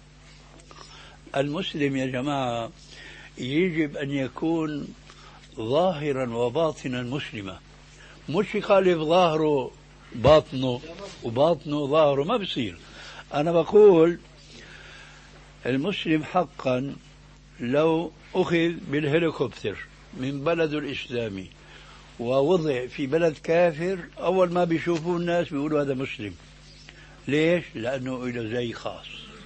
المسلم يا جماعة يجب أن يكون ظاهرا وباطنا مسلما، مش يخالف ظاهره باطنه وباطنه ظاهره، ما بصير. أنا بقول المسلم حقا لو أخذ بالهليكوبتر من بلده الإسلامي ووضع في بلد كافر، أول ما بيشوفوه الناس بيقولوا هذا مسلم. ليش؟ لأنه له زي خاص.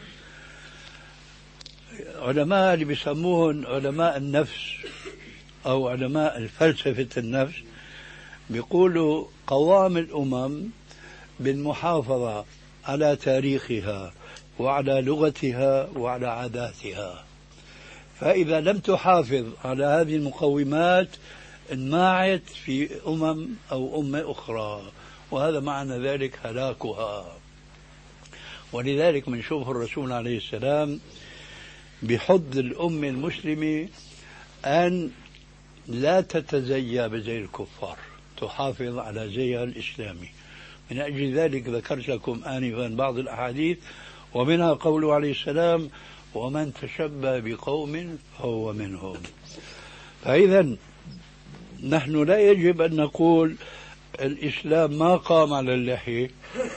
علماء اللي بيسموهم علماء النفس أو علماء الفلسفة النفس بيقولوا قوام الأمم بالمحافظة على تاريخها وعلى لغتها وعلى عاداتها، فإذا لم تحافظ على هذه المقومات انماعت في أمم أو أمة أخرى، وهذا معنى ذلك هلاكها. ولذلك بنشوف الرسول عليه السلام بحض الأمة المسلمة أن لا تتزيى بزي الكفار، تحافظ على زيها الإسلامي. من أجل ذلك ذكرت لكم آنفا بعض الأحاديث، ومنها قوله عليه السلام: ومن تشبه بقوم فهو منهم. فإذا نحن لا يجب أن نقول الإسلام ما قام على اللحية.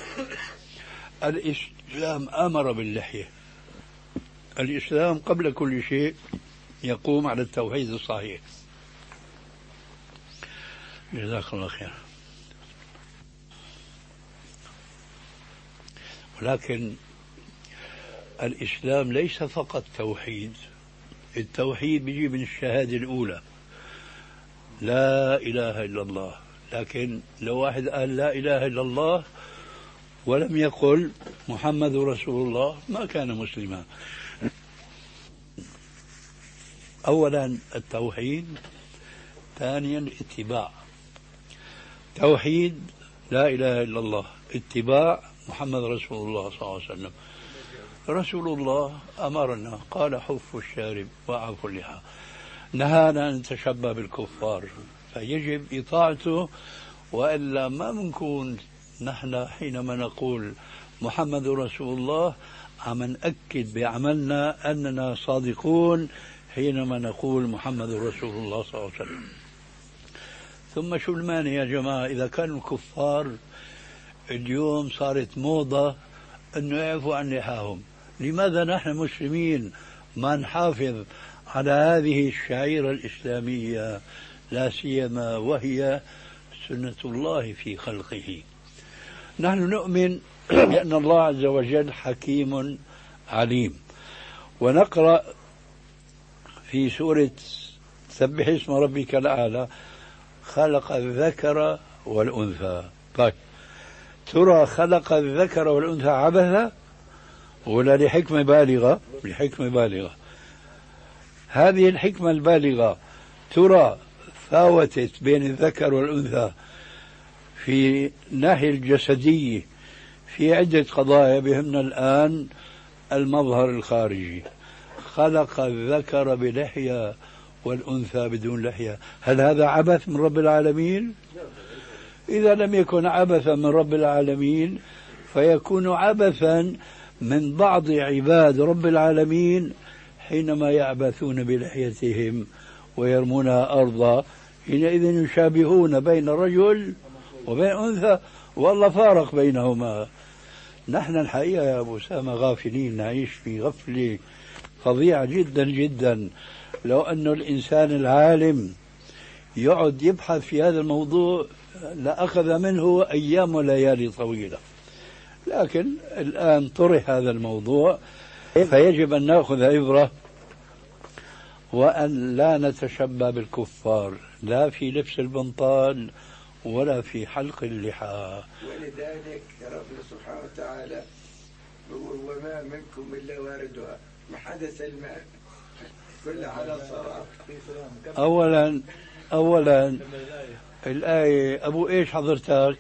الإسلام أمر باللحية. الإسلام قبل كل شيء يقوم على التوحيد الصحيح. جزاك الله خير. ولكن الإسلام ليس فقط توحيد. التوحيد بيجي من الشهادة الأولى، لا إله إلا الله. لكن لو واحد قال لا إله إلا الله ولم يقل محمد رسول الله ما كان مسلما. أولا التوحيد، ثانيا الاتباع. توحيد لا إله إلا الله، اتباع محمد رسول الله صلى الله عليه وسلم. رسول الله أمرنا قال حفوا الشارب وأعفوا اللحى، نهانا أن نتشبه بالكفار، فيجب إطاعته، وإلا ما بنكون نحن حينما نقول محمد رسول الله عم نأكد بعملنا أننا صادقون حينما نقول محمد رسول الله صلى الله عليه وسلم. ثم شو المانع يا جماعة إذا كانوا الكفار اليوم صارت موضة أنه يعفوا عن لحاهم، لماذا نحن مسلمين ما نحافظ على هذه الشعيرة الإسلامية، لا سيما وهي سنة الله في خلقه؟ نحن نؤمن بأن الله عز وجل حكيم عليم، ونقرأ في سورة سبح اسم ربك الأعلى خلق الذكر والأنثى. طيب ترى خلق الذكر والأنثى عبثا ولا لحكمة بالغة؟ لحكمة بالغة. هذه الحكمة البالغة ترى فاوتت بين الذكر والأنثى في ناحية الجسدية في عدة قضايا بهمنا الآن المظهر الخارجي. خلق الذكر بلحية والأنثى بدون لحية، هل هذا عبث من رب العالمين؟ إذا لم يكن عبثا من رب العالمين فيكون عبثا من بعض عباد رب العالمين حينما يعبثون بلحيتهم ويرمونها أرضا، حينئذ يشابهون بين الرجل وبين أنثى، والله فارق بينهما. نحن الحقيقة يا أبو أسامة غافلين، نعيش في غفلة فظيعة جدا جدا. لو أن الإنسان العالم يقعد يبحث في هذا الموضوع لأخذ منه أيام وليالي طويلة، لكن الآن طرح هذا الموضوع، فيجب أن نأخذ عبرة وأن لا نتشبه بالكفار لا في لبس البنطال ولا في حلق اللحى. ولذلك ربنا سبحانه وتعالى وما منكم إلا واردها ما حدث الماء كل على الصراط. أولا الآية أبو إيش حضرتك؟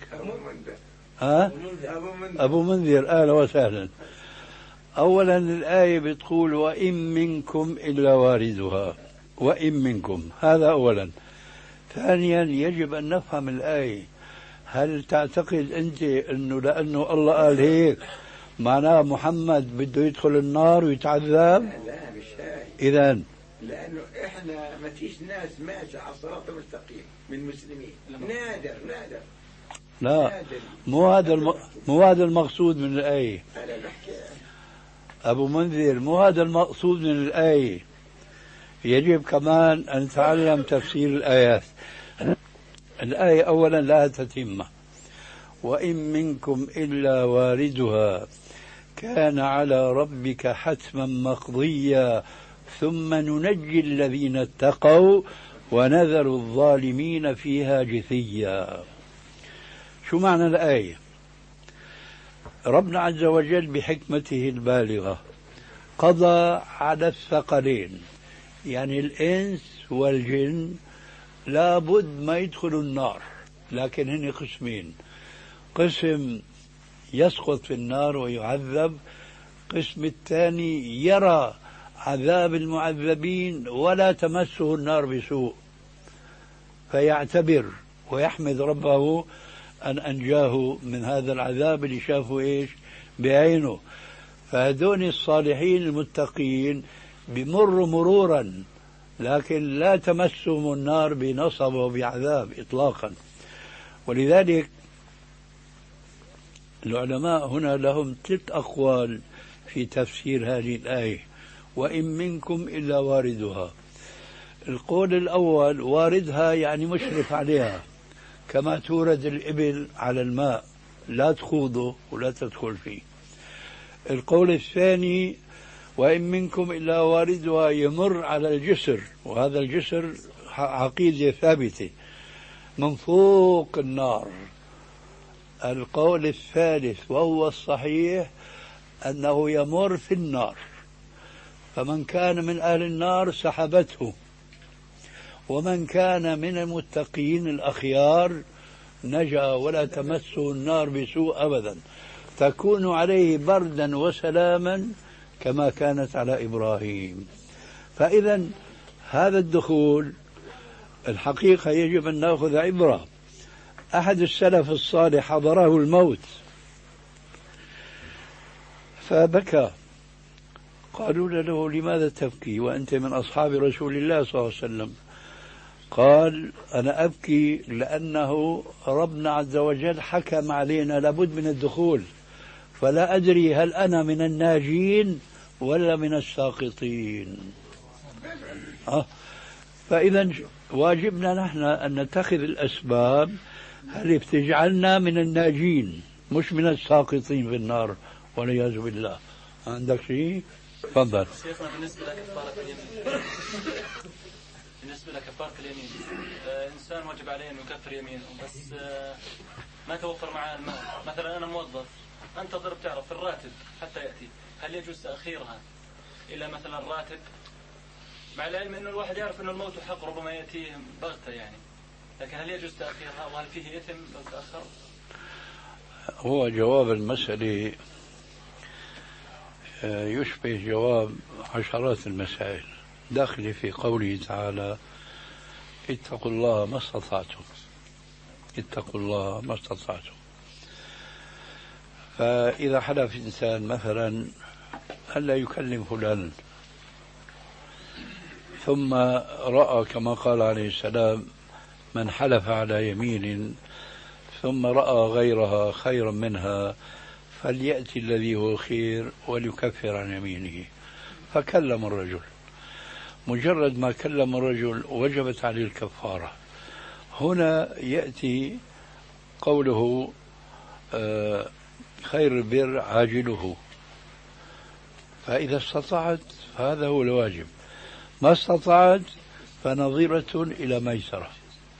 أبو منذر أهلا وسهلا. أولا الآية بتقول وإن منكم إلا واردها، وإن منكم، هذا أولا. ثانيا يجب أن نفهم الآية. هل تعتقد أنت أنه لأنه الله قال هيك معناه محمد بده يدخل النار ويتعذب؟ لا مش هاي. إذن لأنه إحنا ما فيش ناس ماشي على الصراط المستقيم من مسلمين، نادر. لا مو هذا المقصود من الآية. أنا بحكي أبو منذر، مو هذا المقصود من الآية. يجب كمان أن نتعلم تفسير الآيات. الآية أولا لها تتمة، وإن منكم إلا واردها كان على ربك حتما مقضيا ثم ننجي الذين اتقوا ونذر الظالمين فيها جثيا. شو معنى الآية؟ ربنا عز وجل بحكمته البالغة قضى على الثقلين، يعني الإنس والجن لابد ما يدخلوا النار، لكن هن قسمين: قسم يسقط في النار ويعذب، قسم الثاني يرى عذاب المعذبين ولا تمسه النار بسوء فيعتبر ويحمد ربه أن أنجاه من هذا العذاب اللي شافه إيش بعينه. فهدون الصالحين المتقين بمروا مرورا لكن لا تمسهم النار بنصب وبعذاب إطلاقا. ولذلك العلماء هنا لهم 3 أقوال في تفسير هذه الآية: وإن منكم إلا واردها. القول الأول واردها يعني مشرف عليها، كما تورد الإبل على الماء، لا تخوضه ولا تدخل فيه. القول الثاني وإن منكم إلا واردها يمر على الجسر، وهذا الجسر عقيدة ثابتة من فوق النار. القول الثالث وهو الصحيح أنه يمر في النار، فمن كان من أهل النار سحبته، ومن كان من المتقين الأخيار نجا ولا تمسه النار بسوء أبدا. تكون عليه بردا وسلاما كما كانت على إبراهيم. فإذا هذا الدخول الحقيقة يجب أن نأخذ عبرة. أحد السلف الصالح حضره الموت فبكى، قالوا له لماذا تبكي وأنت من أصحاب رسول الله صلى الله عليه وسلم؟ قال أنا أبكي لأنه ربنا عز وجل حكم علينا لابد من الدخول، فلا أدري هل أنا من الناجين ولا من الساقطين. فإذا واجبنا نحن أن نتخذ الأسباب اللي بتجعلنا من الناجين مش من الساقطين في النار والعياذ بالله. عندك شيء؟ تفضل. شيخنا بالنسبة لكفارة اليمين إنسان وجب عليه أن يكفر يمينه بس ما توفر معه المال. مثلا أنا موظف أنتظر بتعرف في الراتب حتى يأتي، هل يجوز تأخيرها إلى مثلا الراتب، مع العلم أنه الواحد يعرف أنه الموت حق ربما يأتيه بغتة يعني، لكن هل يجوز تأخيرها وهل فيه إثم لو تأخر؟ هو جواب المسألة يشبه جواب عشرات المسائل داخل في قوله تعالى اتقوا الله ما استطعتم، اتقوا الله ما استطعتم. فإذا حلف إنسان مثلا ألا يكلم فلان ثم رأى كما قال عليه السلام من حلف على يمين ثم رأى غيرها خيرا منها فليأتي الذي هو خير وليكفر عن يمينه، فكلم الرجل. مجرد ما كلم الرجل وجبت عليه الكفارة. هنا يأتي قوله خير البر عاجله، فإذا استطعت فهذا هو الواجب، ما استطعت فنظيرة إلى ميسرة.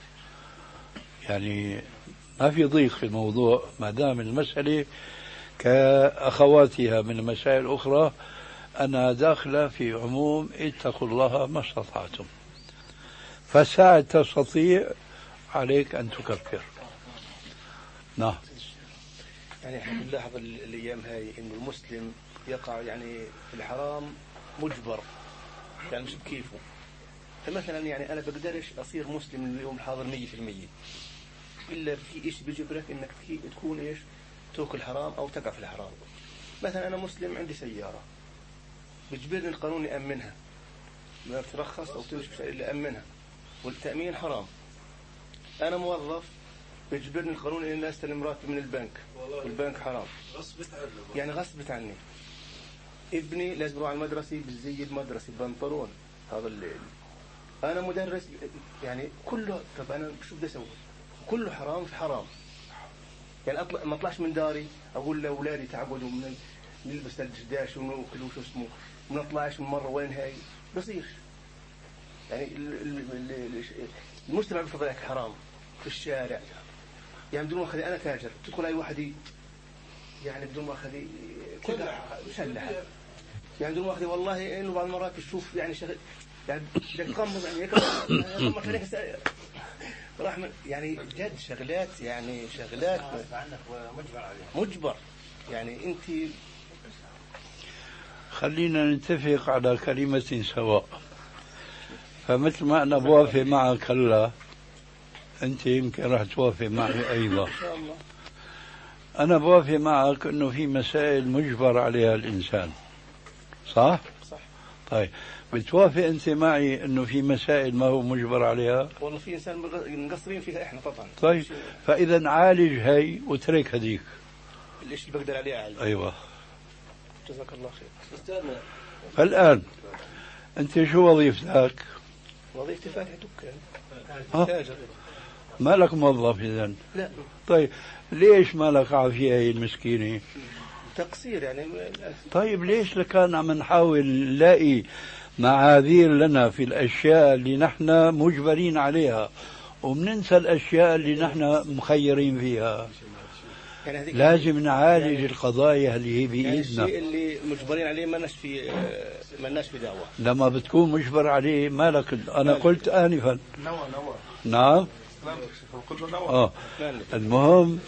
يعني ما في ضيق في الموضوع ما دام المسألة كأخواتها من المسائل الأخرى أنها داخلة في عموم اتقوا الله ما استطعتم، فساعة تستطيع عليك أن تكفر. نعم. يعني احنا بنلاحظ الأيام هاي إنه المسلم يقع يعني في الحرام مجبر، يعني مش بكيفه. فمثلا يعني أنا بقدرش أصير مسلم اليوم الحاضر 100% إلا في إيش بيجبرك إنك تكون إيش تأكل حرام أو تقع في الحرام. مثلا أنا مسلم عندي سيارة بيجبرني القانون يأمنها، ما ترخص أو تمشي إلا أمنها، والتأمين حرام. أنا موظف بيجبرني القانون إني أستلم راتب من البنك، والبنك حرام، يعني غصبت عني. ابني لازم يروح على المدرسة بالزي المدرسي بنطلون هذا الليل. أنا مدرس يعني كله. طب أنا شو بدي أسوي؟ كله حرام في حرام. يعني ما أطلعش من داري أقول لأولادي تعودوا من نلبس الدشداش ونوكل وشو اسمه، ما نطلعش من مرة وين هاي بصير. يعني المجتمع بيفضل لك حرام في الشارع، يعني بدون ما أخذ أنا تاجر تدخل أي واحد يعني بدون ما أخذ كلها مسلحة، يعني بدون ما أخذ والله إنه بعض المرات تشوف يعني شغل يعني تقمص يعني رحمة يعني جد شغلات يعني شغلات مجبر. يعني أنت خلينا نتفق على كلمة سواء. فمثل ما أنا بوافق معك هلا أنت يمكن راح توافق معي أيضا. إن شاء الله. أنا بوافق معك أنه في مسائل مجبر عليها الإنسان، صح؟ صح. طيب بتوافق أنت معي أنه في مسائل ما هو مجبر عليها؟ والله في إنسان مقصرين فيها إحنا طبعا. طيب فإذا عالج هي وترك هذيك. الإشي اللي بقدر عليه أعالج. أيوة. جزاك الله خير. أستاذنا. فالآن أنت شو وظيفتك؟ وظيفتي فاتح دكان. تاجر. ما لك موظف إذن؟ لا. طيب ليش ما لك عافية هي المسكينة؟ تقصير يعني. طيب ليش لكان عم نحاول نلاقي معاذير لنا في الأشياء اللي نحن مجبرين عليها وبننسى الأشياء اللي نحن مخيرين فيها؟ يعني لازم نعالج القضايا اللي هي بإيدنا. يعني الشيء اللي مجبرين عليه ما لناش في دعوة. لما بتكون مجبر عليه ما لك. أنا قلت آنفا نوى نعم. المهم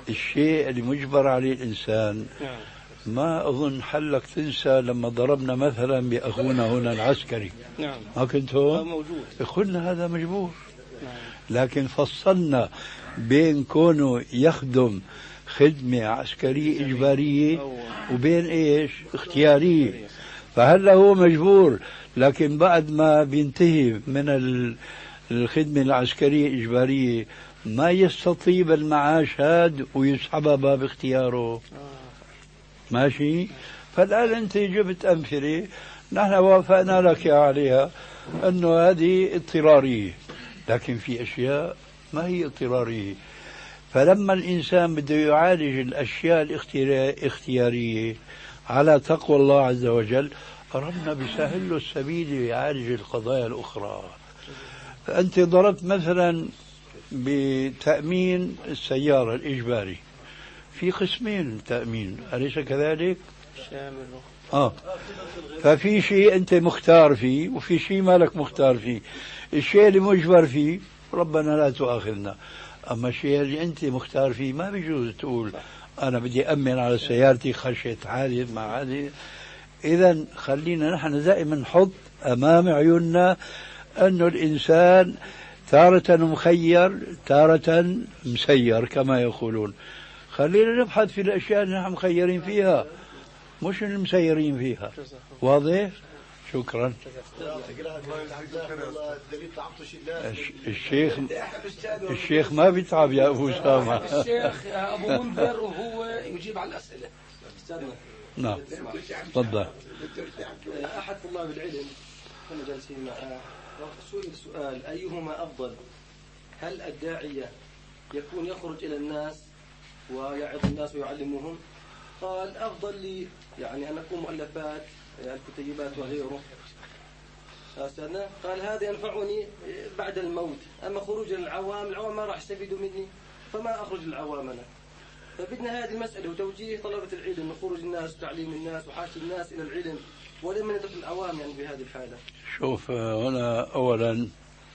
الشيء اللي مجبر عليه الإنسان ما أظن حلك تنسى لما ضربنا مثلا بأخونا هنا العسكري. نعم. ما كنت هون؟ موجود. قلنا هذا مجبور. لكن فصلنا بين كونه يخدم خدمة عسكرية إجبارية وبين إيش اختيارية. فهلا هو مجبور، لكن بعد ما بينتهي من الخدمة العسكرية الإجبارية ما يستطيب المعاش هاد ويسحبها باب اختياره. ماشي. فالآن أنت جبت أمثلة نحن وافقنا لك عليها أنه هذه اضطرارية، لكن في أشياء ما هي اضطرارية. فلما الإنسان بده يعالج الأشياء الاختيارية على تقوى الله عز وجل أردنا بسهل له السبيل يعالج القضايا الأخرى. فأنت ضربت مثلا بتأمين السيارة الإجباري، في قسمين تأمين، أليس كذلك؟ شامل. ففي شيء أنت مختار فيه وفي شيء مالك مختار فيه. الشيء اللي مجبر فيه ربنا لا تؤاخذنا، أما الشيء اللي أنت مختار فيه ما بيجوز تقول أنا بدي أمن على سيارتي خشية حادث مع حادث. إذا خلينا نحن دائما نحط أمام عيوننا أنه الإنسان تارة مخير تارة مسير كما يقولون. خلينا نبحث في الأشياء اللي نحن مخيرين فيها مش المسيرين فيها. واضح؟ شكرا. الشيخ ما بيتعب يا أبو أسامة. الشيخ أبو منذر وهو يجيب على الأسئلة. نعم تفضل. أحد طلاب العلم كنا جالسين معه سؤال أيهما أفضل، هل الداعية يكون يخرج إلى الناس ويعظ الناس ويعلمهم؟ قال أفضل لي يعني أن أكون مؤلفات الكتيبات وغيره. أستاذنا قال هذا ينفعني بعد الموت، أما خروج العوام ما راح يستفيدوا مني فما أخرج للعوام أنا. فبدنا هذه المسألة وتوجيه طلبة العلم لخروج الناس وتعليم الناس وحاجة الناس إلى العلم ولما ندخل العوام يعني بهذه الحالة. شوف هنا أولا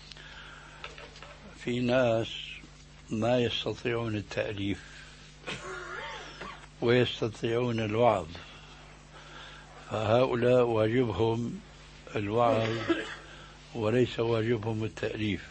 في ناس ما يستطيعون التأليف ويستطيعون الوعظ، فهؤلاء واجبهم الوعظ وليس واجبهم التأليف.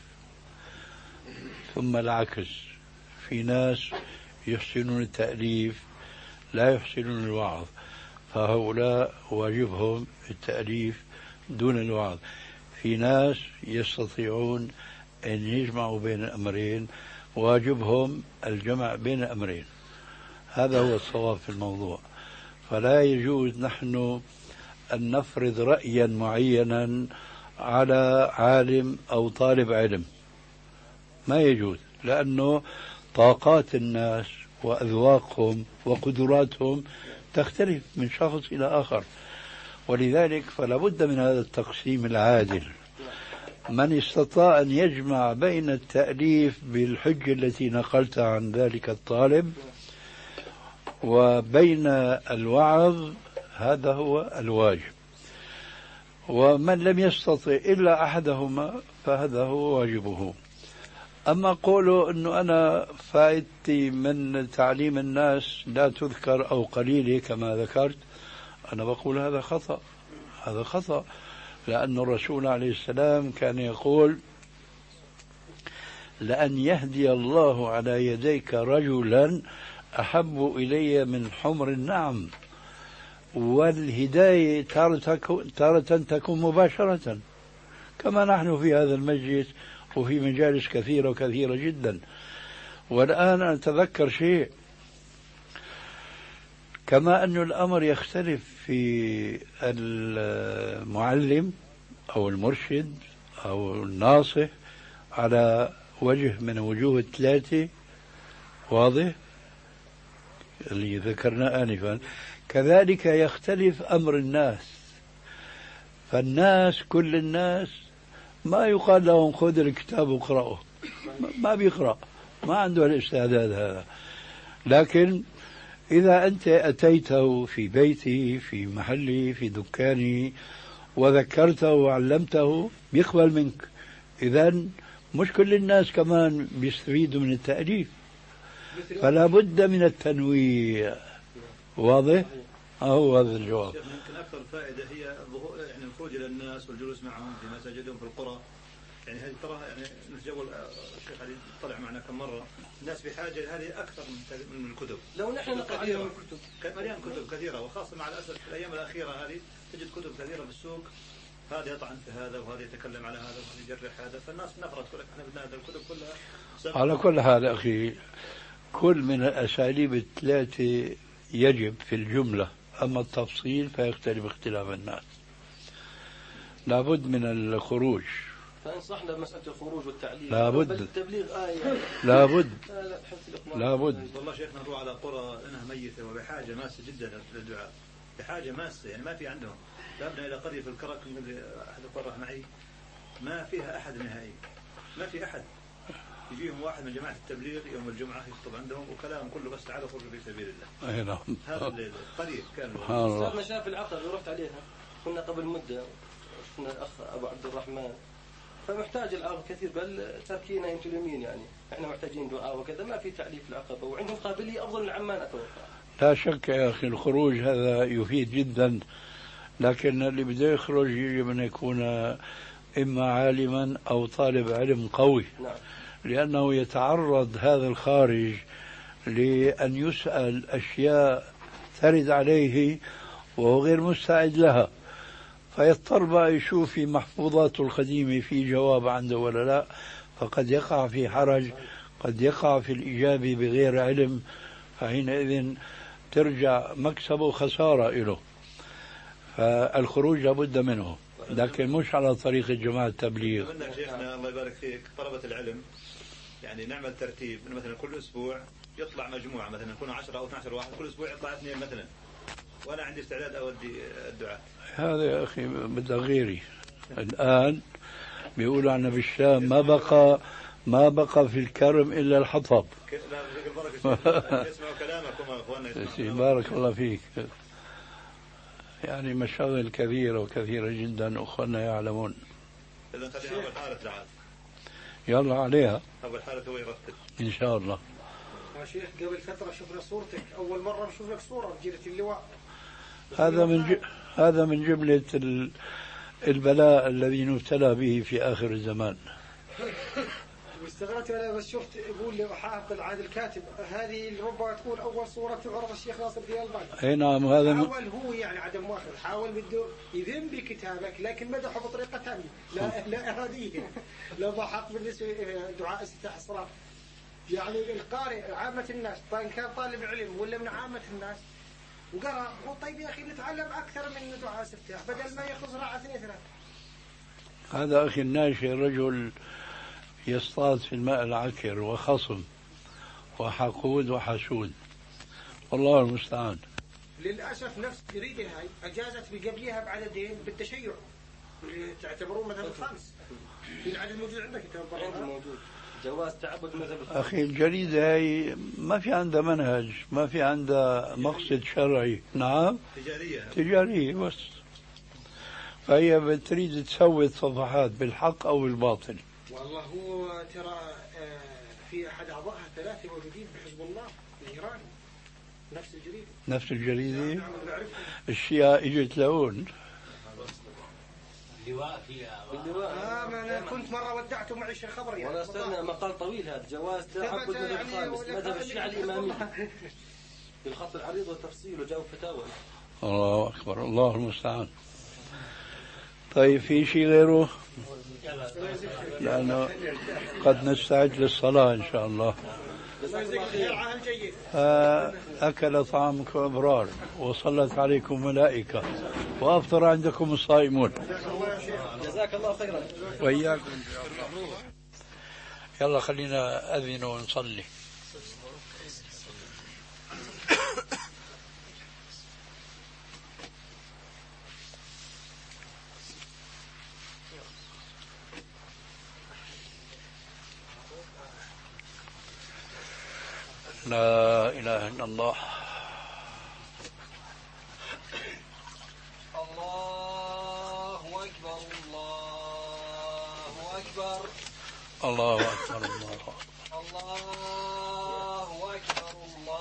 ثم العكس، في ناس يحسنون التأليف لا يحسنون الوعظ، فهؤلاء واجبهم التأليف دون الوعظ. في ناس يستطيعون أن يجمعوا بين الأمرين، واجبهم الجمع بين الأمرين. هذا هو الصواب في الموضوع. فلا يجوز نحن أن نفرض رأيا معينا على عالم أو طالب علم، ما يجوز، لأنه طاقات الناس وأذواقهم وقدراتهم تختلف من شخص إلى آخر. ولذلك فلا بد من هذا التقسيم العادل. من استطاع أن يجمع بين التأليف بالحجة التي نقلتها عن ذلك الطالب وبين الوعظ هذا هو الواجب. ومن لم يستطع إلا أحدهما فهذا هو واجبه. أما قوله أنه أنا فائدتي من تعليم الناس لا تذكر أو قليلة كما ذكرت، أنا بقول هذا خطأ. هذا خطأ، لأن الرسول عليه السلام كان يقول لأن يهدي الله على يديك رجلا أحب إلي من حمر النعم. والهداية تارة تكون مباشرة كما نحن في هذا المجلس وفي مجالس كثيرة وكثيرة جدا. والآن أتذكر شيء، كما أن الأمر يختلف في المعلم أو المرشد أو الناصح على وجه من وجوه الثلاثة، واضح اللي ذكرنا آنفا، كذلك يختلف أمر الناس. فالناس كل الناس ما يقال لهم خذ الكتاب واقرأه، ما بيقرأ، ما عنده الاستعداد هذا. لكن إذا أنت أتيته في بيتي في محلي في دكاني وذكرته وعلمته بيقبل منك. إذن مش كل الناس كمان بيستفيدوا من التأليف. فلا بد من التنويع. واضح؟ هو هذا الجواب. يمكن أكثر فائدة هي يعني الخروج إلى الناس والجلوس معهم في مساجدهم في القرى. يعني هذه ترى يعني نتجول الشيخ علي طلع معنا كم مرة، الناس بحاجة هذه أكثر من الكتب. لو نحن نقرأ عليهم الكتب مليان كتب كثيرة، وخاصة مع الأسف في الأيام الأخيرة هذه تجد كتب كثيرة في السوق، هذا يطعن في هذا وهذا يتكلم على هذا وهذا يجرح هذا، فالناس نفرت تقول لك احنا بدنا هذه الكتب كلها. على كل حال أخي، كل من الأساليب الثلاثة يجب في الجملة، أما التفصيل فيختلف اختلاف الناس. لابد من الخروج، فانصحنا بمسألة الخروج والتعليم. لابد التبليغ آية. لابد. لابد. والله شيخنا نروح على قرى انها ميتة وبحاجة ماسة جدا للدعاء، بحاجة ماسة، يعني ما في عندهم. ذهبنا إلى قرية في الكرك من أحد القرى معي، ما فيها أحد نهائي، ما في أحد. يجيهم واحد من جماعة التبليغ يوم الجمعة يخطب عندهم وكلام كله بس تعالوا خرجوا في سبيل الله. أي نعم. هذا القرية كان. أستاذنا شاف العقل ورحت عليها، كنا قبل مدة، شفنا الأخ أبو عبد الرحمن، فمحتاج العقل كثير، بل تركينا يمكن اليمين، يعني احنا محتاجين دعاء وكذا، ما في تعليف العقبة، وعندهم قابلية أفضل من عمان أتوقع. لا شك يا أخي الخروج هذا يفيد جدا، لكن اللي بده يخرج يجب أن يكون إما عالما أو طالب علم قوي. نعم. لأنه يتعرض هذا الخارج لأن يسأل أشياء ترد عليه وهو غير مستعد لها، فيضطر بقى يشوف في محفوظاته القديمة في جواب عنده ولا لا، فقد يقع في حرج، قد يقع في الإجابة بغير علم، فحينئذ ترجع مكسبه خسارة له. فالخروج لابد منه، لكن مش على طريقة جماعة التبليغ. قلنا شيخنا الله يبارك فيك طلبة العلم يعني نعمل ترتيب، مثلا كل أسبوع يطلع مجموعة، مثلا يكونوا 10 أو 12 واحد، كل أسبوع يطلع 2 مثلا، وأنا عندي استعداد أودي الدعاء. هذا يا أخي بدأ غيري. الآن بيقولوا عنا بالشام ما بقى في الكرم إلا الحطب. يسمعوا كلامكم أخواننا. بارك الله فيك. يعني مشاغل كثيرة وكثيرة جدا أخواننا يعلمون. إذا خلينا أول حالة تعال. يلا عليها. أول حالة هو يرتب. إن شاء الله. يا شيخ قبل فترة شفنا صورتك، أول مرة نشوف لك صورة بجيرة اللواء. هذا من جملة البلاء الذي نبتلى به في آخر الزمان. واستغربت انا بس شفت يقول لي حافظ عاد الكاتب هذه ربما تكون اول صوره تعرض الشيخ ناصر الدين الألباني. اي نعم. هذا حاول هو يعني عدم مؤاخذه، حاول بده يذم بكتابك لكن مدحه بطريقه ثانيه لا اراديه، لا ضحك بالنسبه دعاء استفتاح الصلاه. يعني القارئ عامه الناس ان كان طالب علم ولا من عامه الناس وقرا هو طيب يا اخي نتعلم اكثر من دعاء استفتاح بدل ما ياخذ راعه 2-3. هذا اخي الناشئ رجل يصطاد في الماء العكر وخصم وحقود وحسود، والله المستعان. للأسف نفس الجريدة هاي أجازت بقبلها بعددين بالتشيع، تعتبروه مثلا الخامس في العدد موجود عندك. عندي موجود جواز تعبد مذهب. أخي الجريدة هاي ما في عندها منهج، ما في عندها مقصد شرعي. نعم تجارية بس، فهي بتريد تسوي صفحات بالحق أو بالباطل. والله هو ترى في أحد أعضائها 3 موجودين بحزب الله الإيراني، نفس الجريدة. الشيعة اجت لهون. اللواء فيها. أنا كنت مرة ودعته معي شيخ خبر يعني. ولا استنى مقال طويل هذا جواز تعبد مذهب الخامس مذهب الشيعة الإمامي بالخط العريض والتفصيل وجاءوا فتاوى. الله أكبر، الله المستعان. طيب في شيء غيره؟ لأنه قد نستعد للصلاة إن شاء الله. أكل طعامكم أبرار وصلت عليكم ملائكة وأفطر عندكم الصائمون. جزاك الله خيرا. وإياكم. يلا خلينا أذن ونصلي. لا إله إلا الله. الله أكبر الله أكبر الله أكبر الله أكبر. الله أكبر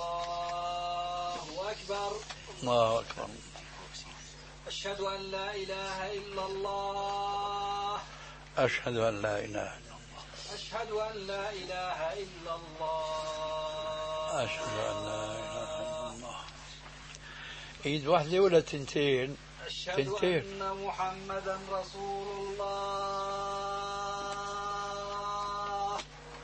الله أكبر الله أكبر. أشهد أن لا إله إلا الله أشهد أن لا إله إلا الله. أشهد أن لا إله إلا الله. أشهد أن لا إله إلا الله. إيد واحدة ولا تنتين؟ أشهد أن محمدا رسول الله.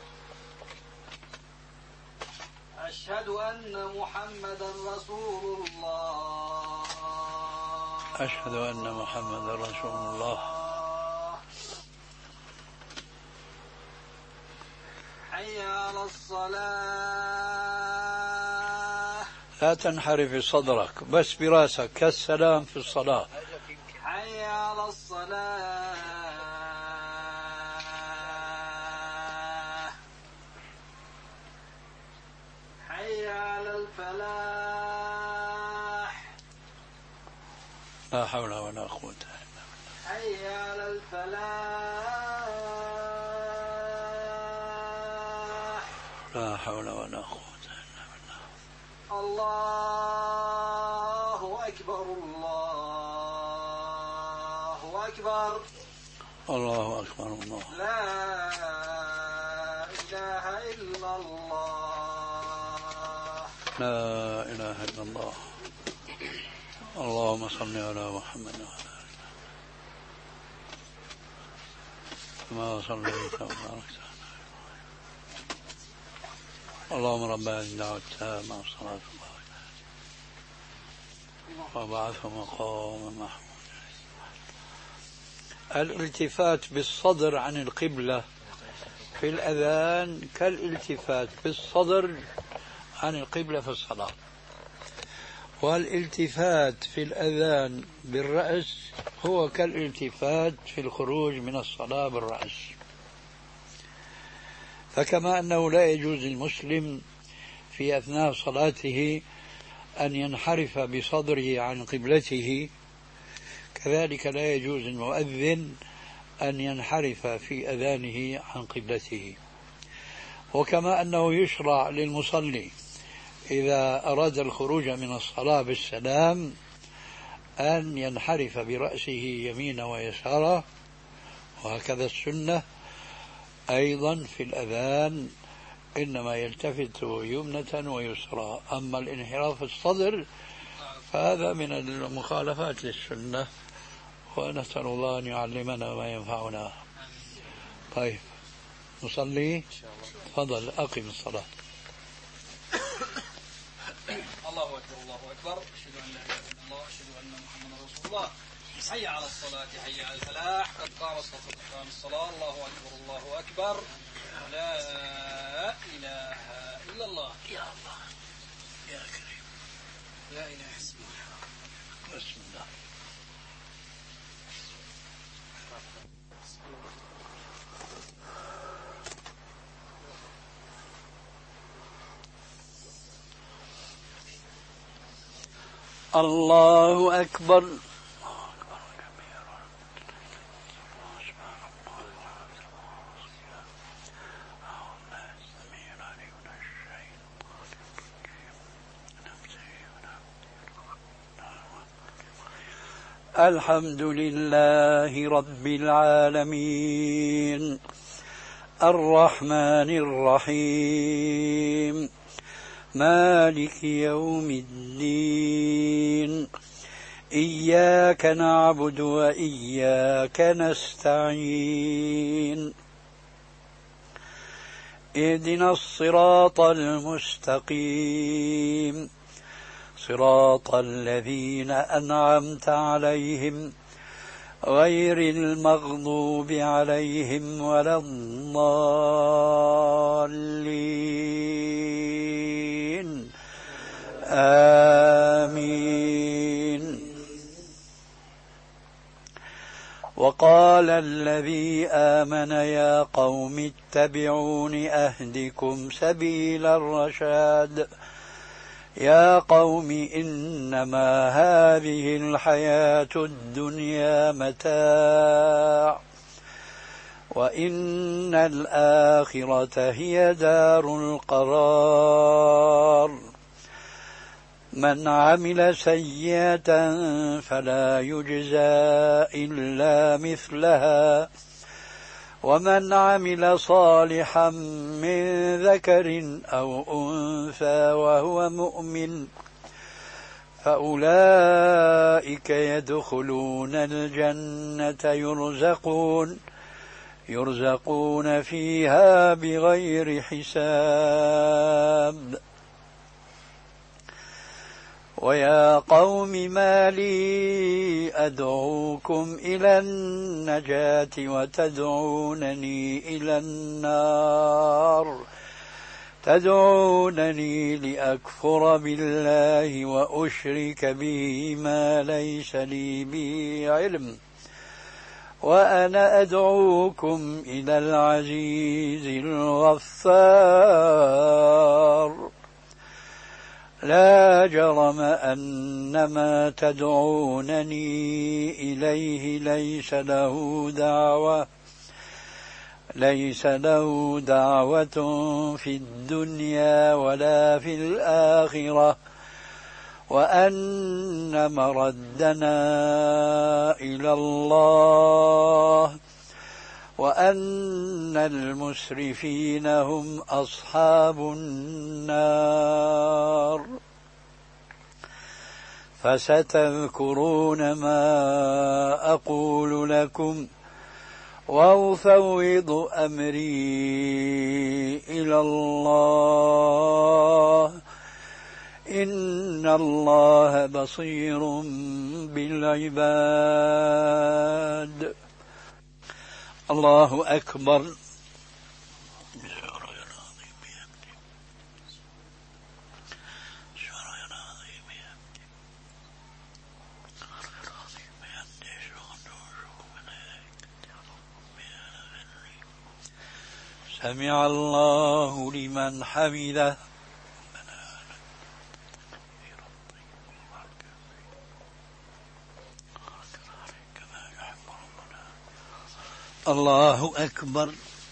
أشهد أن محمدا رسول الله. أشهد أن محمدا رسول الله. حي على الصلاة. لا تنحرف صدرك، بس براسك كالسلام في الصلاة. حي على الصلاة. حي على الفلاح. لا حول ولا قوة إلا بالله. حي على الفلاح. لا حول ولا قوة إلا بالله. الله أكبر الله أكبر. الله أكبر الله. لا إله إلا الله. لا إله إلا الله. اللهم صل على محمد وعلى آله كما صليت وباركت. اللهم رب هذه الدعوة التامة والصلاة وبعثه مقام محمود. الالتفات بالصدر عن القبلة في الأذان كالالتفات بالصدر عن القبلة في الصلاة، والالتفات في الأذان بالرأس هو كالالتفات في الخروج من الصلاة بالرأس. فكما أنه لا يجوز للمسلم في أثناء صلاته أن ينحرف بصدره عن قبلته، كذلك لا يجوز للمؤذن أن ينحرف في أذانه عن قبلته. وكما أنه يشرع للمصلي إذا أراد الخروج من الصلاة بالسلام أن ينحرف برأسه يمينا ويسارا، وهكذا السنة أيضا في الأذان إنما يلتفت يمنة ويسرى. أما الانحراف الصدر فهذا من المخالفات للسنة، ونسأل الله أن يعلمنا ما ينفعنا. طيب نصلي. تفضل أقم الصلاة. الله أكبر الله أكبر. أشهد أن لا إله إلا الله. أشهد أن محمدا رسول الله. حي على الصلاة. حي على الفلاح. قد قام الصلاة. قام الصلاة. الله أكبر الله أكبر. لا إله إلا الله. يا الله يا كريم. لا إله إلا الله. بسم الله. الله أكبر. الحمد لله رب العالمين الرحمن الرحيم مالك يوم الدين إياك نعبد وإياك نستعين اهدنا الصراط المستقيم صراط الذين أنعمت عليهم غير المغضوب عليهم ولا الضالين آمين. وقال الذي آمن يا قوم اتبعون أهدكم سبيل الرشاد يا قوم إنما هذه الحياة الدنيا متاع وإن الآخرة هي دار القرار. من عمل سيئة فلا يجزى إلا مثلها ومن عمل صالحا من ذكر أو أنثى وهو مؤمن فأولئك يدخلون الجنة يرزقون فيها بغير حساب. ويا قوم ما لي أدعوكم إلى النجاة وتدعونني إلى النار تدعونني لأكفر بالله وأشرك به ما ليس لي به علم وأنا أدعوكم إلى العزيز الغفار. لا جرم أن ما تدعونني إليه ليس له دعوة في الدنيا ولا في الآخرة وأن مردنا إلى الله وأن المسرفين هم أصحاب النار. فستذكرون ما أقول لكم وأفوض أمري إلى الله إن الله بصير بالعباد. الله أكبر. سمع الله لمن حمده. الله أكبر.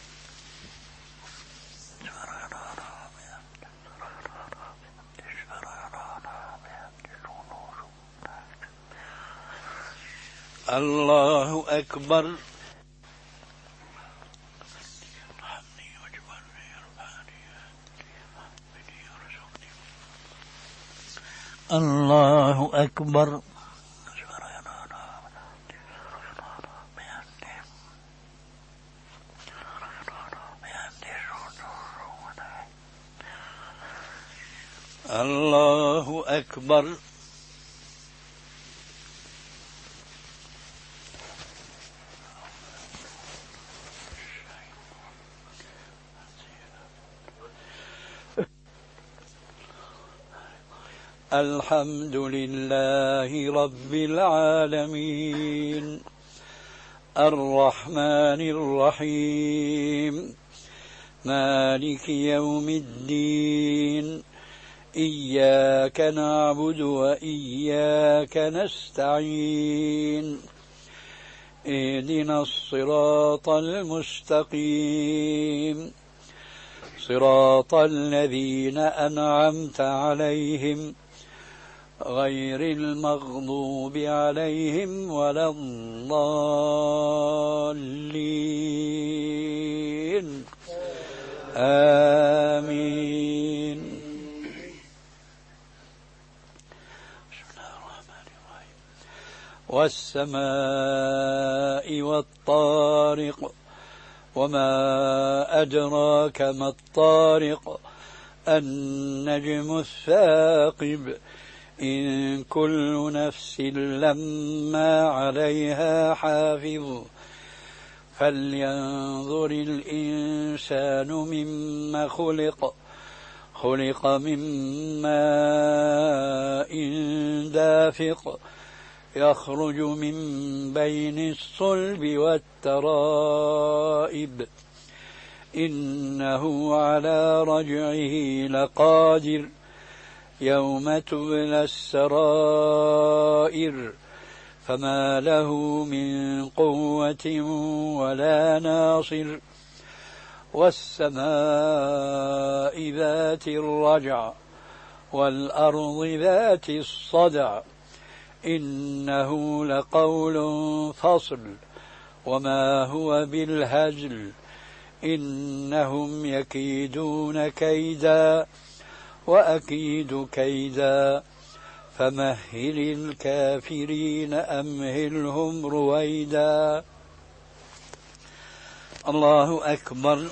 الله أكبر. الله أكبر. الله أكبر. الحمد لله رب العالمين الرحمن الرحيم مالك يوم الدين إياك نعبد وإياك نستعين اهدنا الصراط المستقيم صراط الذين أنعمت عليهم غير المغضوب عليهم ولا الضالين آمين. والسماء والطارق وما أدراك ما الطارق النجم الثاقب إن كل نفس لما عليها حافظ فلينظر الإنسان مما خلق من ماء دافق يخرج من بين الصلب والترائب إنه على رجعه لقادر يوم تبلى السرائر فما له من قوة ولا ناصر والسماء ذات الرجع والأرض ذات الصدع إنه لقول فصل وما هو بالهزل إنهم يكيدون كيدا وأكيد كيدا فمهل الكافرين أمهلهم رويدا. الله أكبر.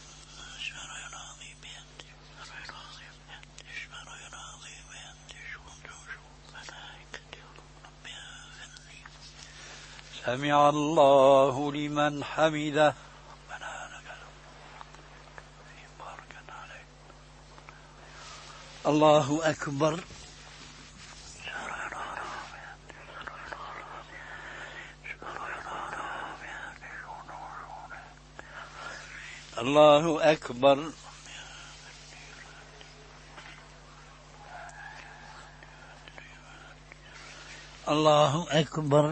سمع الله لمن حمده. الله أكبر. الله أكبر. الله أكبر.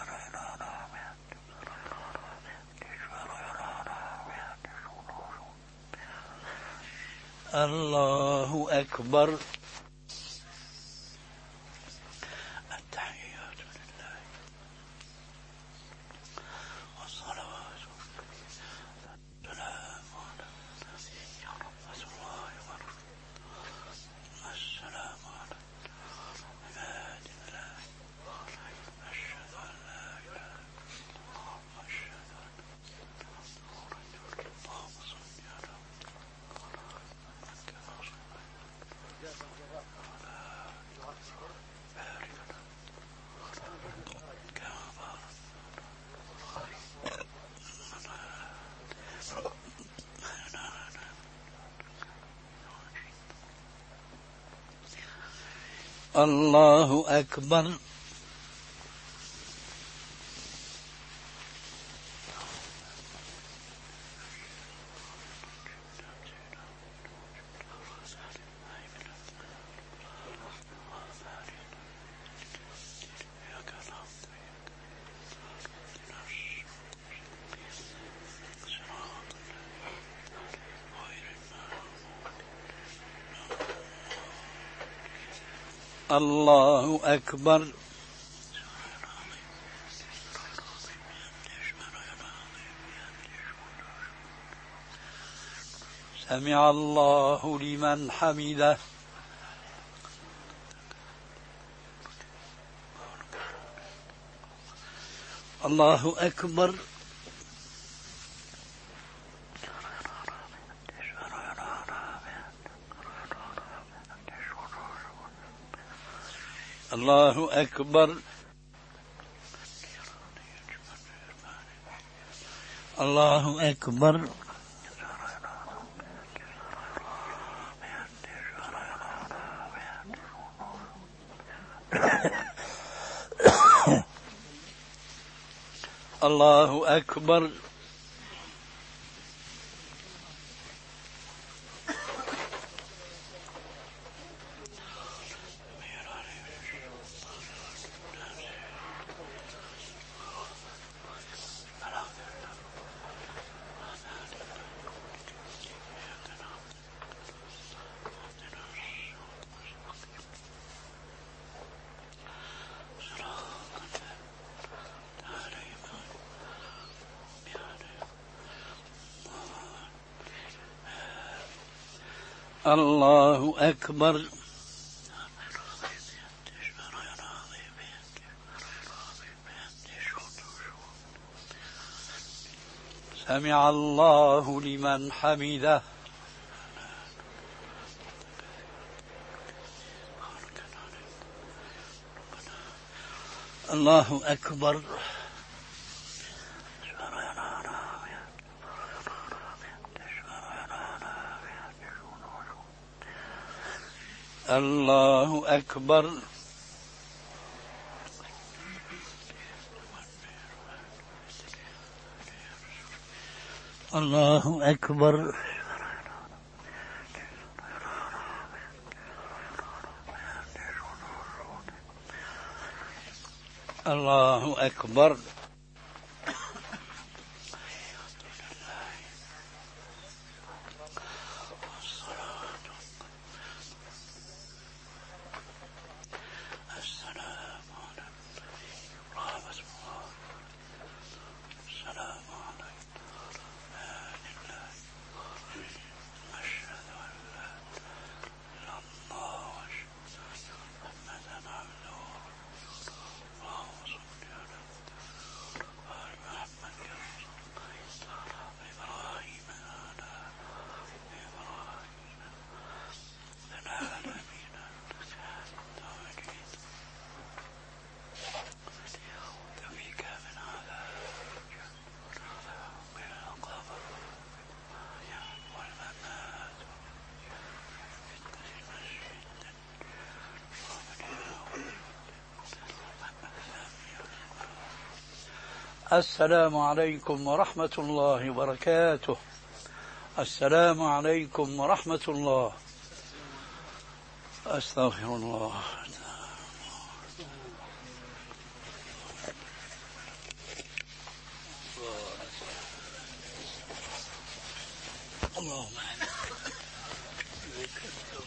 الله أكبر. التحيات لله والصلوات والسلام على رسول الله والسلام على عباد الله أشهد أن لا إله إلا الله وأشهد أن اللهم صل على الله أكبر. الله أكبر. سمع الله لمن حمده. الله أكبر. الله أكبر. الله أكبر. الله أكبر. الله أكبر. سمع الله لمن حمده. الله أكبر. الله أكبر. الله أكبر. الله أكبر. السلام عليكم ورحمة الله وبركاته. السلام عليكم ورحمة الله. أستغفر الله. اللهم